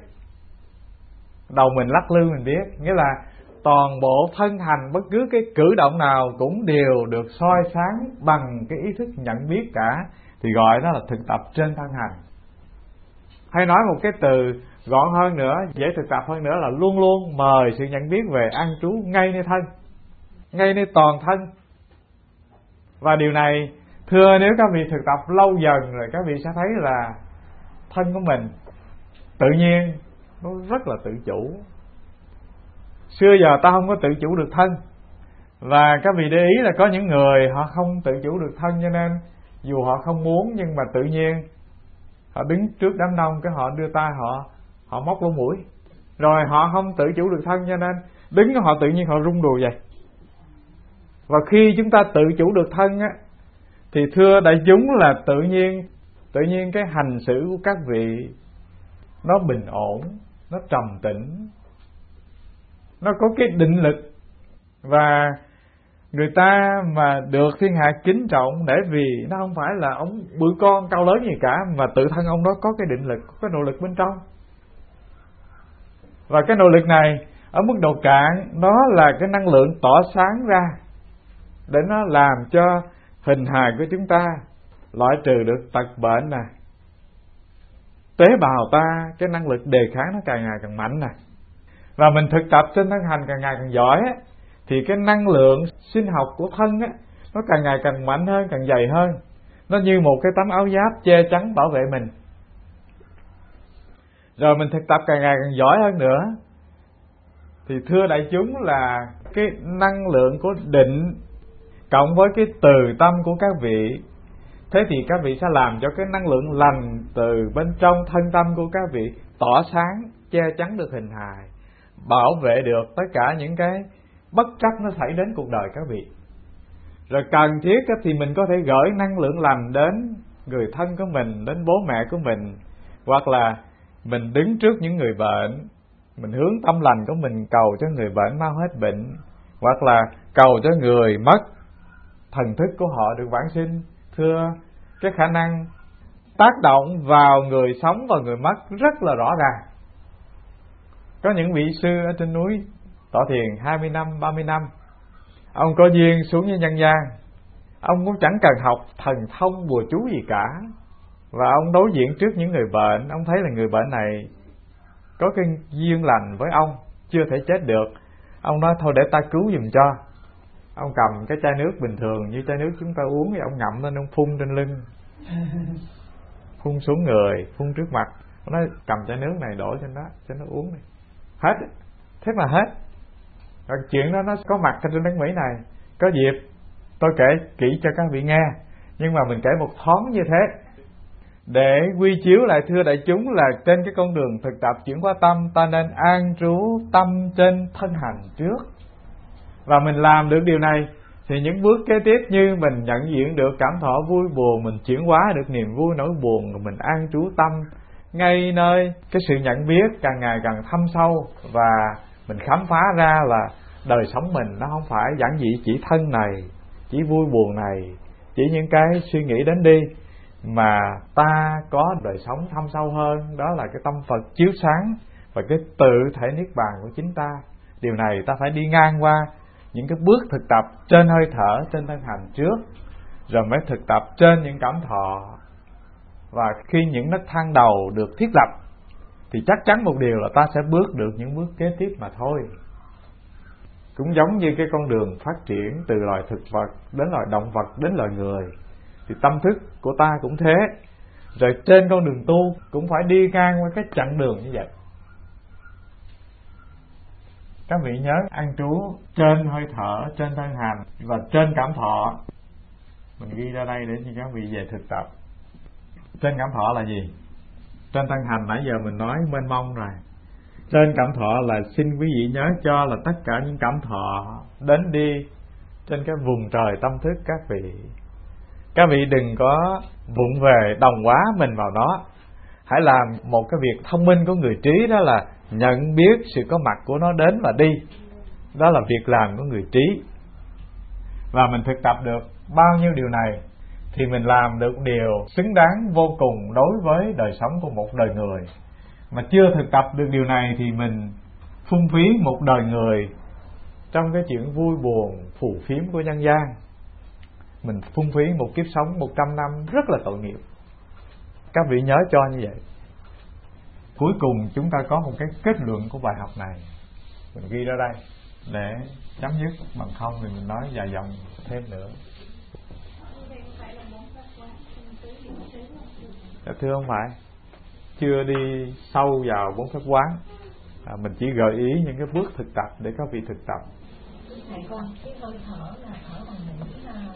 Đầu mình lắc lư, mình biết. Nghĩa là toàn bộ thân hành, bất cứ cái cử động nào cũng đều được soi sáng bằng cái ý thức nhận biết cả, thì gọi đó là thực tập trên thân hành. Hay nói một cái từ gọn hơn nữa, dễ thực tập hơn nữa là luôn luôn mời sự nhận biết về an trú ngay nơi thân, ngay nơi toàn thân. Và điều này thưa nếu các vị thực tập lâu dần rồi, các vị sẽ thấy là thân của mình tự nhiên nó rất là tự chủ. Xưa giờ ta không có tự chủ được thân. Và các vị để ý là có những người họ không tự chủ được thân, cho nên dù họ không muốn nhưng mà tự nhiên họ đứng trước đám đông, cái họ đưa tay họ móc lỗ mũi. Rồi họ không tự chủ được thân, cho nên đứng họ tự nhiên họ rung đùi vậy. Và khi chúng ta tự chủ được thân á, thì thưa đại chúng là tự nhiên cái hành xử của các vị nó bình ổn, nó trầm tĩnh, nó có cái định lực. Và người ta mà được thiên hạ kính trọng để vì nó không phải là ông bự con cao lớn gì cả, mà tự thân ông đó có cái định lực, có cái nội lực bên trong. Và cái nội lực này ở mức độ cạn, nó là cái năng lượng tỏa sáng ra để nó làm cho hình hài của chúng ta loại trừ được tật bệnh nè, tế bào ta cái năng lực đề kháng nó càng ngày càng mạnh nè. Và mình thực tập trên thân hành càng ngày càng giỏi á, thì cái năng lượng sinh học của thân á, nó càng ngày càng mạnh hơn, càng dày hơn. Nó như một cái tấm áo giáp che chắn bảo vệ mình. Rồi mình thực tập càng ngày càng giỏi hơn nữa, thì thưa đại chúng là cái năng lượng của định cộng với cái từ tâm của các vị, thế thì các vị sẽ làm cho cái năng lượng lành từ bên trong thân tâm của các vị tỏa sáng, che chắn được hình hài, bảo vệ được tất cả những cái bất trắc nó xảy đến cuộc đời các vị. Rồi cần thiết thì mình có thể gửi năng lượng lành đến người thân của mình, đến bố mẹ của mình, hoặc là mình đứng trước những người bệnh, Mình hướng tâm lành của mình cầu cho người bệnh mau hết bệnh, hoặc là cầu cho người mất thần thức của họ được vãng sinh. Thưa, cái khả năng tác động vào người sống và người mất rất là rõ ràng. Có những vị sư ở trên núi tọa thiền 20 năm, 30 năm, ông có duyên xuống với nhân gian, ông cũng chẳng cần học thần thông bùa chú gì cả, và ông đối diện trước những người bệnh, ông thấy là người bệnh này có cái duyên lành với ông, chưa thể chết được. Ông nói thôi để ta cứu giùm cho. Ông cầm cái chai nước bình thường như chai nước chúng ta uống, thì ông ngậm lên, ông phun trên lưng, phun xuống người, phun trước mặt. Ông nói cầm chai nước này đổ trên đó cho nó uống đi. Hết. Thế mà hết. Rồi chuyện đó nó có mặt trên đất Mỹ này. Có dịp tôi kể kỹ cho các vị nghe, nhưng mà mình kể một thoáng như thế để quy chiếu lại. Thưa đại chúng, là trên cái con đường thực tập chuyển hóa tâm, ta nên an trú tâm trên thân hành trước. Và mình làm được điều này thì những bước kế tiếp như mình nhận diện được cảm thọ vui buồn, mình chuyển hóa được niềm vui nỗi buồn, mình an trú tâm ngay nơi cái sự nhận biết càng ngày càng thâm sâu, và mình khám phá ra là đời sống mình nó không phải giản dị chỉ thân này, chỉ vui buồn này, chỉ những cái suy nghĩ đến đi, mà ta có đời sống thâm sâu hơn, đó là cái tâm Phật chiếu sáng và cái tự thể niết bàn của chính ta. Điều này ta phải đi ngang qua những cái bước thực tập trên hơi thở, trên thân hành trước, rồi mới thực tập trên những cảm thọ. Và khi những nấc thang đầu được thiết lập thì chắc chắn một điều là ta sẽ bước được những bước kế tiếp mà thôi. Cũng giống như cái con đường phát triển từ loài thực vật đến loài động vật đến loài người, thì tâm thức của ta cũng thế. Rồi trên con đường tu cũng phải đi ngang qua cái chặng đường như vậy. Các vị nhớ an trú trên hơi thở, trên thân hành và trên cảm thọ. Mình ghi ra đây để cho các vị về thực tập. Trên cảm thọ là gì? Trên thân hành nãy giờ mình nói mênh mông rồi. Trên cảm thọ là xin quý vị nhớ cho là tất cả những cảm thọ đến đi trên cái vùng trời tâm thức các vị. Các vị đừng có vụng về đồng hóa mình vào nó. Hãy làm một cái việc thông minh của người trí, đó là nhận biết sự có mặt của nó đến và đi. Đó là việc làm của người trí. Và mình thực tập được bao nhiêu điều này thì mình làm được điều xứng đáng vô cùng đối với đời sống của một đời người. Mà chưa thực tập được điều này thì mình phung phí một đời người trong cái chuyện vui buồn phù phiếm của nhân gian. Mình phung phí một kiếp sống 100 năm rất là tội nghiệp. Các vị nhớ cho như vậy. Cuối cùng chúng ta có một cái kết luận của bài học này, mình ghi ra đây để chấm dứt, bằng không thì mình nói dài dòng thêm nữa. Thưa không phải, chưa đi sâu vào 4 phép quán, mình chỉ gợi ý những cái bước thực tập để các vị thực tập. Thầy con, cái hơi thở là thở bằng mũi nào?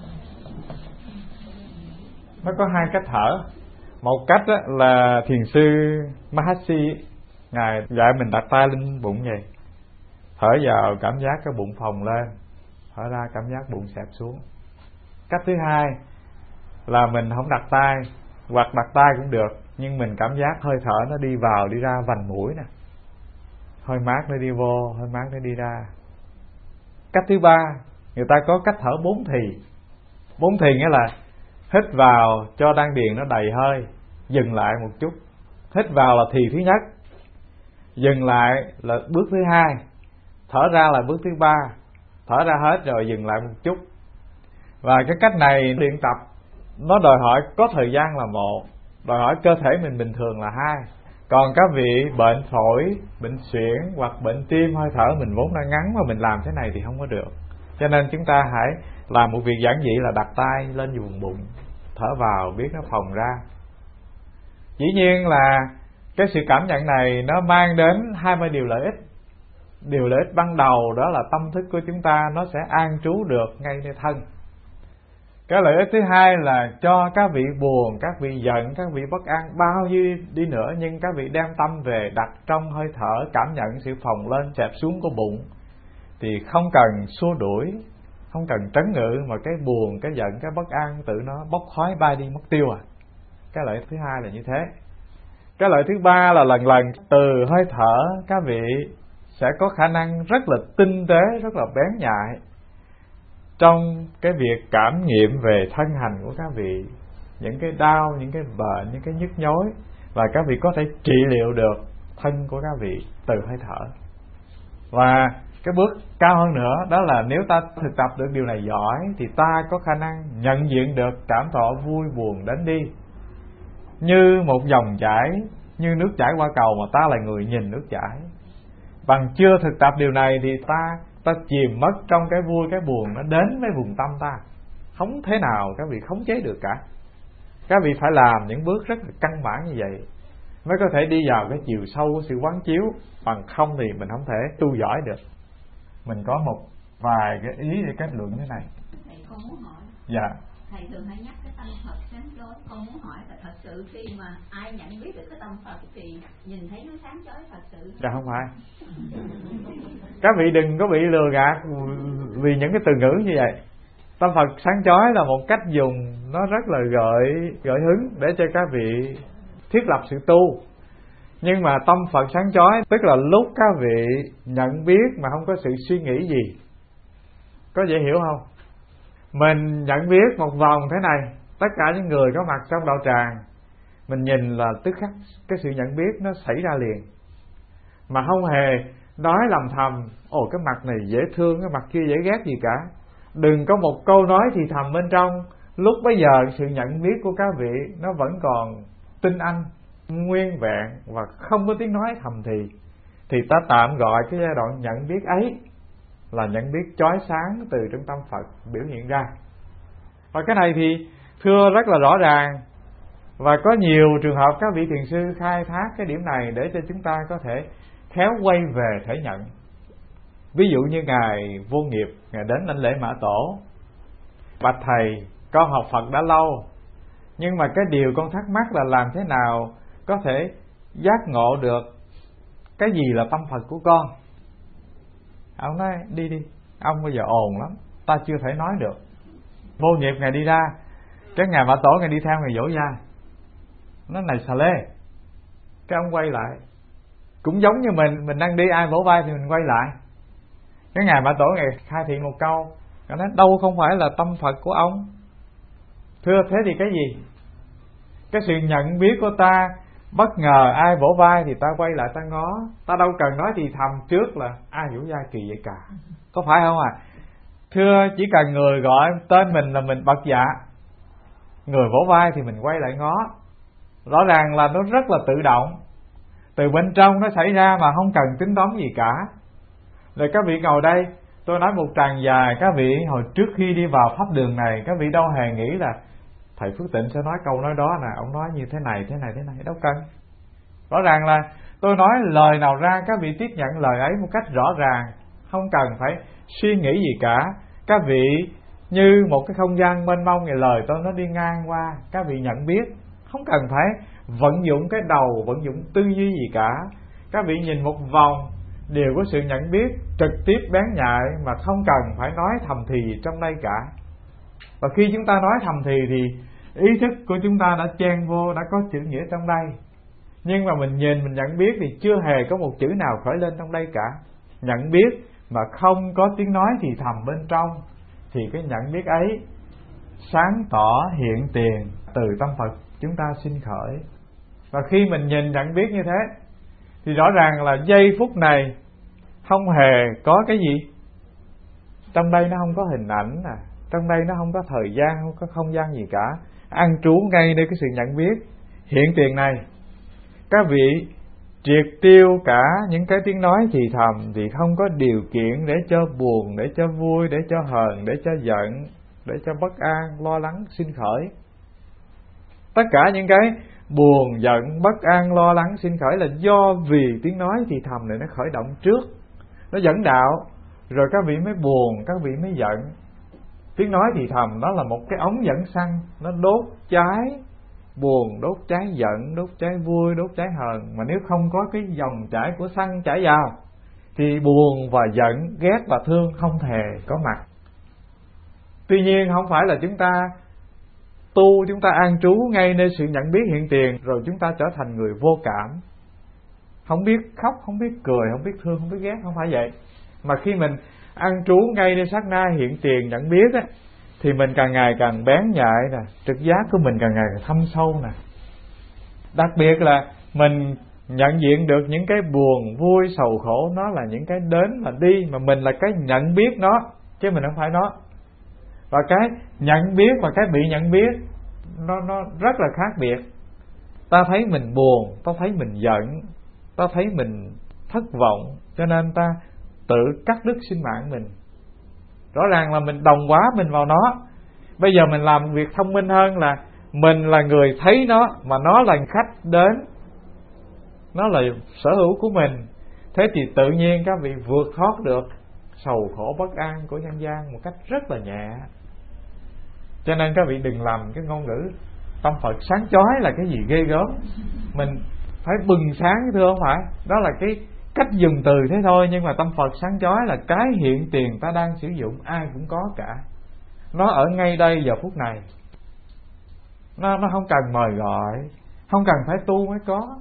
Nó có hai cách thở. Một cách là thiền sư Mahasi ngài dạy mình đặt tay lên bụng vậy, thở vào cảm giác cái bụng phồng lên, thở ra cảm giác bụng xẹp xuống. Cách thứ hai là mình không đặt tay, hoặc đặt tay cũng được, nhưng mình cảm giác hơi thở nó đi vào đi ra vành mũi nè, hơi mát nó đi vô, hơi mát nó đi ra. Cách thứ ba, người ta có cách thở 4 thì. 4 thì nghĩa là hít vào cho đan điền nó đầy hơi, dừng lại một chút. Hít vào là thì thứ nhất, dừng lại là bước thứ hai, thở ra là bước thứ ba, thở ra hết rồi dừng lại một chút. Và cái cách này luyện tập nó đòi hỏi có thời gian là một, đòi hỏi cơ thể mình bình thường là hai. Còn các vị bệnh phổi, bệnh suyễn hoặc bệnh tim, hơi thở mình vốn đã ngắn mà mình làm thế này thì không có được. Cho nên chúng ta hãy làm một việc giản dị là đặt tay lên vùng bụng, thở vào biết nó phồng ra. Dĩ nhiên là cái sự cảm nhận này nó mang đến 20 điều lợi ích. Điều lợi ích ban đầu đó là tâm thức của chúng ta nó sẽ an trú được ngay nơi thân. Cái lợi ích thứ hai là cho các vị buồn, các vị giận, các vị bất an bao nhiêu đi nữa, nhưng các vị đem tâm về đặt trong hơi thở, cảm nhận sự phồng lên xẹp xuống của bụng, thì không cần xua đuổi, không cần trấn ngự, mà cái buồn, cái giận, cái bất an tự nó bốc khói bay đi mất tiêu à. Cái lợi ích thứ hai là như thế. Cái lợi thứ ba là lần lần từ hơi thở các vị sẽ có khả năng rất là tinh tế, rất là bén nhạy trong cái việc cảm nghiệm về thân hành của các vị, những cái đau, những cái bệnh, những cái nhức nhối, và các vị có thể trị liệu được thân của các vị từ hơi thở. Và cái bước cao hơn nữa đó là nếu ta thực tập được điều này giỏi thì ta có khả năng nhận diện được cảm thọ vui buồn đến đi như một dòng chảy, như nước chảy qua cầu mà ta là người nhìn nước chảy. Bằng chưa thực tập điều này thì ta chìm mất trong cái vui cái buồn nó đến với vùng tâm ta, không thế nào các vị khống chế được cả. Các vị phải làm những bước rất là căn bản như vậy mới có thể đi vào cái chiều sâu của sự quán chiếu, bằng không thì mình không thể tu giỏi được. Mình có một vài cái ý để kết luận thế này. Thầy con muốn hỏi. Dạ. Thầy thường hay nhắc cái tâm Phật sáng chói, con muốn hỏi là thật sự khi mà ai nhận biết được cái tâm Phật thì nhìn thấy nó sáng chói thật sự. Dạ không phải. Các vị đừng có bị lừa gạt vì những cái từ ngữ như vậy. Tâm Phật sáng chói là một cách dùng nó rất là gợi hứng để cho các vị thiết lập sự tu. Nhưng mà tâm Phật sáng chói tức là lúc các vị nhận biết mà không có sự suy nghĩ gì. Có dễ hiểu không? Mình nhận biết một vòng thế này, tất cả những người có mặt trong đạo tràng, mình nhìn là tức khắc cái sự nhận biết nó xảy ra liền, mà không hề nói lầm thầm ồ cái mặt này dễ thương, cái mặt kia dễ ghét gì cả. Đừng có một câu nói thì thầm bên trong. Lúc bấy giờ sự nhận biết của các vị nó vẫn còn tinh anh, nguyên vẹn và không có tiếng nói thầm thì ta tạm gọi cái giai đoạn nhận biết ấy là nhận biết chói sáng từ trong tâm Phật biểu hiện ra. Và cái này thì thưa rất là rõ ràng, và có nhiều trường hợp các vị thiền sư khai thác cái điểm này để cho chúng ta có thể khéo quay về thể nhận. Ví dụ như Ngài Vô Nghiệp, Ngài đến lãnh lễ Mã Tổ: bạch thầy, con học Phật đã lâu, nhưng mà cái điều con thắc mắc là làm thế nào có thể giác ngộ được cái gì là tâm Phật của con. Ông nói đi, ông bây giờ ồn lắm, ta chưa thể nói được. Vô Nghiệp Ngài đi ra, cái Ngài Mã Tổ Ngài đi theo Ngài dỗ vai, nó này xà lê. Cái ông quay lại, cũng giống như mình đang đi, ai vỗ vai thì mình quay lại. Cái Ngài Mã Tổ Ngài khai thị một câu, Ngài nói đâu không phải là tâm Phật của ông. Thưa thế thì cái gì? Cái sự nhận biết của ta bất ngờ ai vỗ vai thì ta quay lại ta ngó, ta đâu cần nói thì thầm trước là ai vỗ vai kỳ vậy cả, có phải không à? Thưa chỉ cần người gọi tên mình là mình bật dạ, người vỗ vai thì mình quay lại ngó. Rõ ràng là nó rất là tự động, từ bên trong nó xảy ra mà không cần tính toán gì cả. Rồi các vị ngồi đây, tôi nói một tràng dài, các vị hồi trước khi đi vào pháp đường này, các vị đâu hề nghĩ là thầy Phước Tịnh sẽ nói câu nói đó nè, ông nói như thế này, đâu cần. Rõ ràng là tôi nói lời nào ra, các vị tiếp nhận lời ấy một cách rõ ràng, không cần phải suy nghĩ gì cả. Các vị như một cái không gian mênh mông, ngày lời tôi nó đi ngang qua, các vị nhận biết, không cần phải vận dụng cái đầu, vận dụng tư duy gì cả. Các vị nhìn một vòng đều có sự nhận biết trực tiếp bén nhạy, mà không cần phải nói thầm thì trong đây cả. Và khi chúng ta nói thầm thì ý thức của chúng ta đã chen vô, đã có chữ nghĩa trong đây. Nhưng mà mình nhìn, mình nhận biết thì chưa hề có một chữ nào khởi lên trong đây cả. Nhận biết mà không có tiếng nói thì thầm bên trong, thì cái nhận biết ấy sáng tỏ hiện tiền từ tâm Phật chúng ta sinh khởi. Và khi mình nhìn nhận biết như thế thì rõ ràng là giây phút này không hề có cái gì trong đây, nó không có hình ảnh nè, trong đây nó không có thời gian, không có không gian gì cả, ăn trú ngay nơi cái sự nhận biết hiện tiền này. Các vị triệt tiêu cả những cái tiếng nói thì thầm, thì không có điều kiện để cho buồn, để cho vui, để cho hờn, để cho giận, để cho bất an, lo lắng sinh khởi. Tất cả những cái buồn, giận, bất an, lo lắng sinh khởi là do vì tiếng nói thì thầm này nó khởi động trước, nó dẫn đạo, rồi các vị mới buồn, các vị mới giận. Tiếng nói thì thầm đó là một cái ống dẫn xăng, nó đốt cháy buồn, đốt cháy giận, đốt cháy vui, đốt cháy hờn. Mà nếu không có cái dòng chảy của xăng chảy vào thì buồn và giận, ghét và thương không hề có mặt. Tuy nhiên không phải là chúng ta tu, chúng ta an trú ngay nơi sự nhận biết hiện tiền, rồi chúng ta trở thành người vô cảm, không biết khóc, không biết cười, không biết thương, không biết ghét. Không phải vậy. Mà khi mình an trú ngay nơi sát na hiện tiền nhận biết á, thì mình càng ngày càng bén nhạy nè, trực giác của mình càng ngày càng thâm sâu nè. Đặc biệt là mình nhận diện được những cái buồn, vui, sầu khổ, nó là những cái đến và đi, mà mình là cái nhận biết nó, chứ mình không phải nó. Và cái nhận biết và cái bị nhận biết nó rất là khác biệt. Ta thấy mình buồn, ta thấy mình giận, ta thấy mình thất vọng, cho nên ta tự cắt đứt sinh mạng mình. Rõ ràng là mình đồng hóa mình vào nó. Bây giờ mình làm việc thông minh hơn là mình là người thấy nó, mà nó là khách đến, nó là sở hữu của mình. Thế thì tự nhiên các vị vượt thoát được sầu khổ bất an của nhân gian một cách rất là nhẹ. Cho nên các vị đừng làm cái ngôn ngữ tâm Phật sáng chói là cái gì ghê gớm. Mình phải bừng sáng, thưa không phải. Đó là cái cách dùng từ thế thôi. Nhưng mà tâm Phật sáng chói là cái hiện tiền ta đang sử dụng ai cũng có cả. Nó ở ngay đây giờ phút này. Nó không cần mời gọi, không cần phải tu mới có.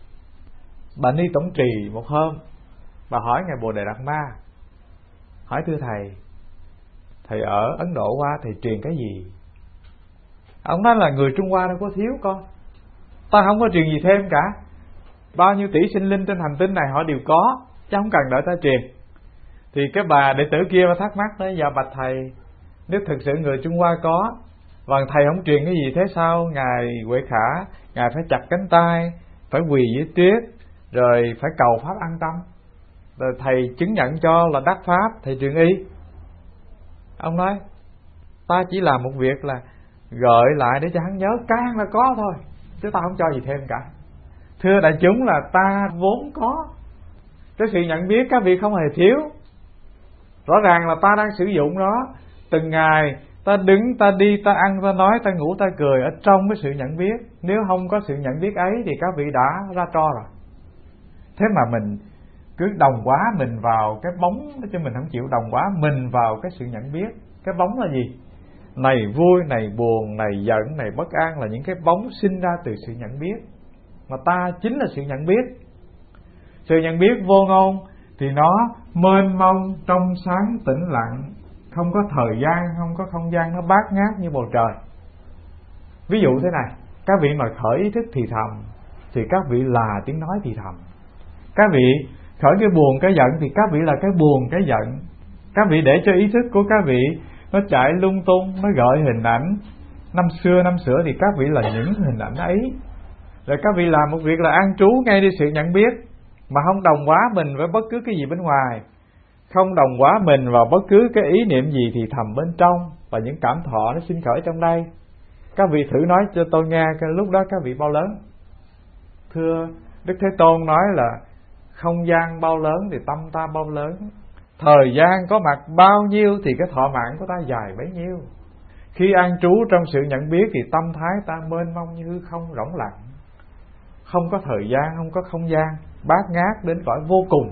Bà Ni Tổng Trì một hôm, bà hỏi Ngài Bồ Đề Đạt Ma, hỏi thưa thầy ở Ấn Độ qua thầy truyền cái gì? Ông nói là người Trung Hoa đâu có thiếu con, ta không có truyền gì thêm cả. Bao nhiêu tỷ sinh linh trên hành tinh này họ đều có, chứ không cần đợi ta truyền. Thì cái bà đệ tử kia thắc mắc nói, dạ bạch thầy, nếu thực sự người Trung Hoa có, và thầy không truyền cái gì thế sao? Ngài Huệ Khả, ngài phải chặt cánh tay, phải quỳ dưới tuyết, rồi phải cầu pháp an tâm, rồi thầy chứng nhận cho là đắc pháp, thầy truyền y. Ông nói, ta chỉ làm một việc là gợi lại để cho hắn nhớ cái hắn đã có thôi, chứ ta không cho gì thêm cả. Thưa đại chúng là ta vốn có. Cái sự nhận biết các vị không hề thiếu. Rõ ràng là ta đang sử dụng nó. Từng ngày ta đứng, ta đi, ta ăn, ta nói, ta ngủ, ta cười ở trong cái sự nhận biết. Nếu không có sự nhận biết ấy thì các vị đã ra tro rồi. Thế mà mình cứ đồng hóa mình vào cái bóng, chứ mình không chịu đồng hóa mình vào cái sự nhận biết. Cái bóng là gì? Này vui, này buồn, này giận, này bất an là những cái bóng sinh ra từ sự nhận biết. Mà ta chính là sự nhận biết. Sự nhận biết vô ngôn thì nó mênh mông, trong sáng, tĩnh lặng, không có thời gian, không có không gian, nó bát ngát như bầu trời. Ví dụ thế này, các vị mà khởi ý thức thì thầm thì các vị là tiếng nói thì thầm. Các vị khởi cái buồn, cái giận thì các vị là cái buồn, cái giận. Các vị để cho ý thức của các vị nó chạy lung tung, nó gợi hình ảnh năm xưa năm xưa thì các vị là những hình ảnh ấy. Rồi các vị làm một việc là an trú ngay đi sự nhận biết, mà không đồng hóa mình với bất cứ cái gì bên ngoài, không đồng hóa mình vào bất cứ cái ý niệm gì thì thầm bên trong, và những cảm thọ nó sinh khởi trong đây. Các vị thử nói cho tôi nghe cái lúc đó các vị bao lớn. Thưa Đức Thế Tôn nói là không gian bao lớn thì tâm ta bao lớn, thời gian có mặt bao nhiêu thì cái thọ mạng của ta dài bấy nhiêu. Khi an trú trong sự nhận biết thì tâm thái ta mênh mông như hư không rỗng lặng, không có thời gian, không có không gian, bát ngát đến cõi vô cùng.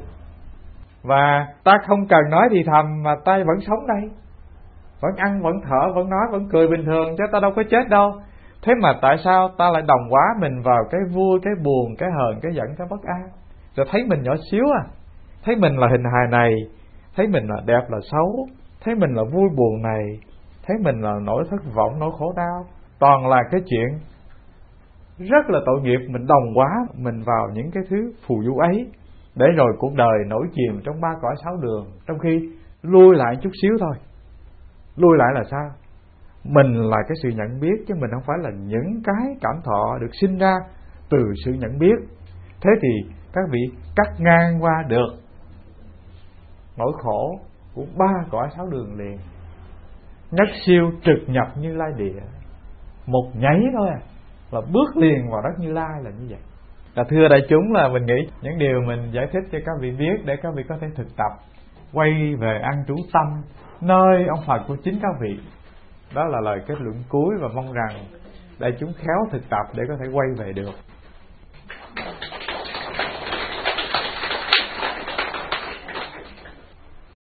Và ta không cần nói thì thầm mà ta vẫn sống đây, vẫn ăn, vẫn thở, vẫn nói, vẫn cười bình thường, chứ ta đâu có chết đâu. Thế mà tại sao ta lại đồng hóa mình vào cái vui, cái buồn, cái hờn, cái giận, cái bất an? Rồi thấy mình nhỏ xíu thấy mình là hình hài này, thấy mình là đẹp là xấu, thấy mình là vui buồn này, thấy mình là nỗi thất vọng, nỗi khổ đau. Toàn là cái chuyện rất là tội nghiệp. Mình đồng hóa mình vào những cái thứ phù du ấy, để rồi cuộc đời nổi chìm trong ba cõi sáu đường. Trong khi lui lại chút xíu thôi. Lui lại là sao? Mình là cái sự nhận biết, chứ mình không phải là những cái cảm thọ được sinh ra từ sự nhận biết. Thế thì các vị cắt ngang qua được nỗi khổ của ba cõi sáu đường liền, nhất siêu trực nhập Như Lai địa. Một nháy thôi là bước liền vào đất Như Lai là như vậy. Là thưa đại chúng, là mình nghĩ những điều mình giải thích cho các vị biết để các vị có thể thực tập quay về an trú tâm nơi ông Phật của chính các vị. Đó là lời kết luận cuối, và mong rằng đại chúng khéo thực tập để có thể quay về được.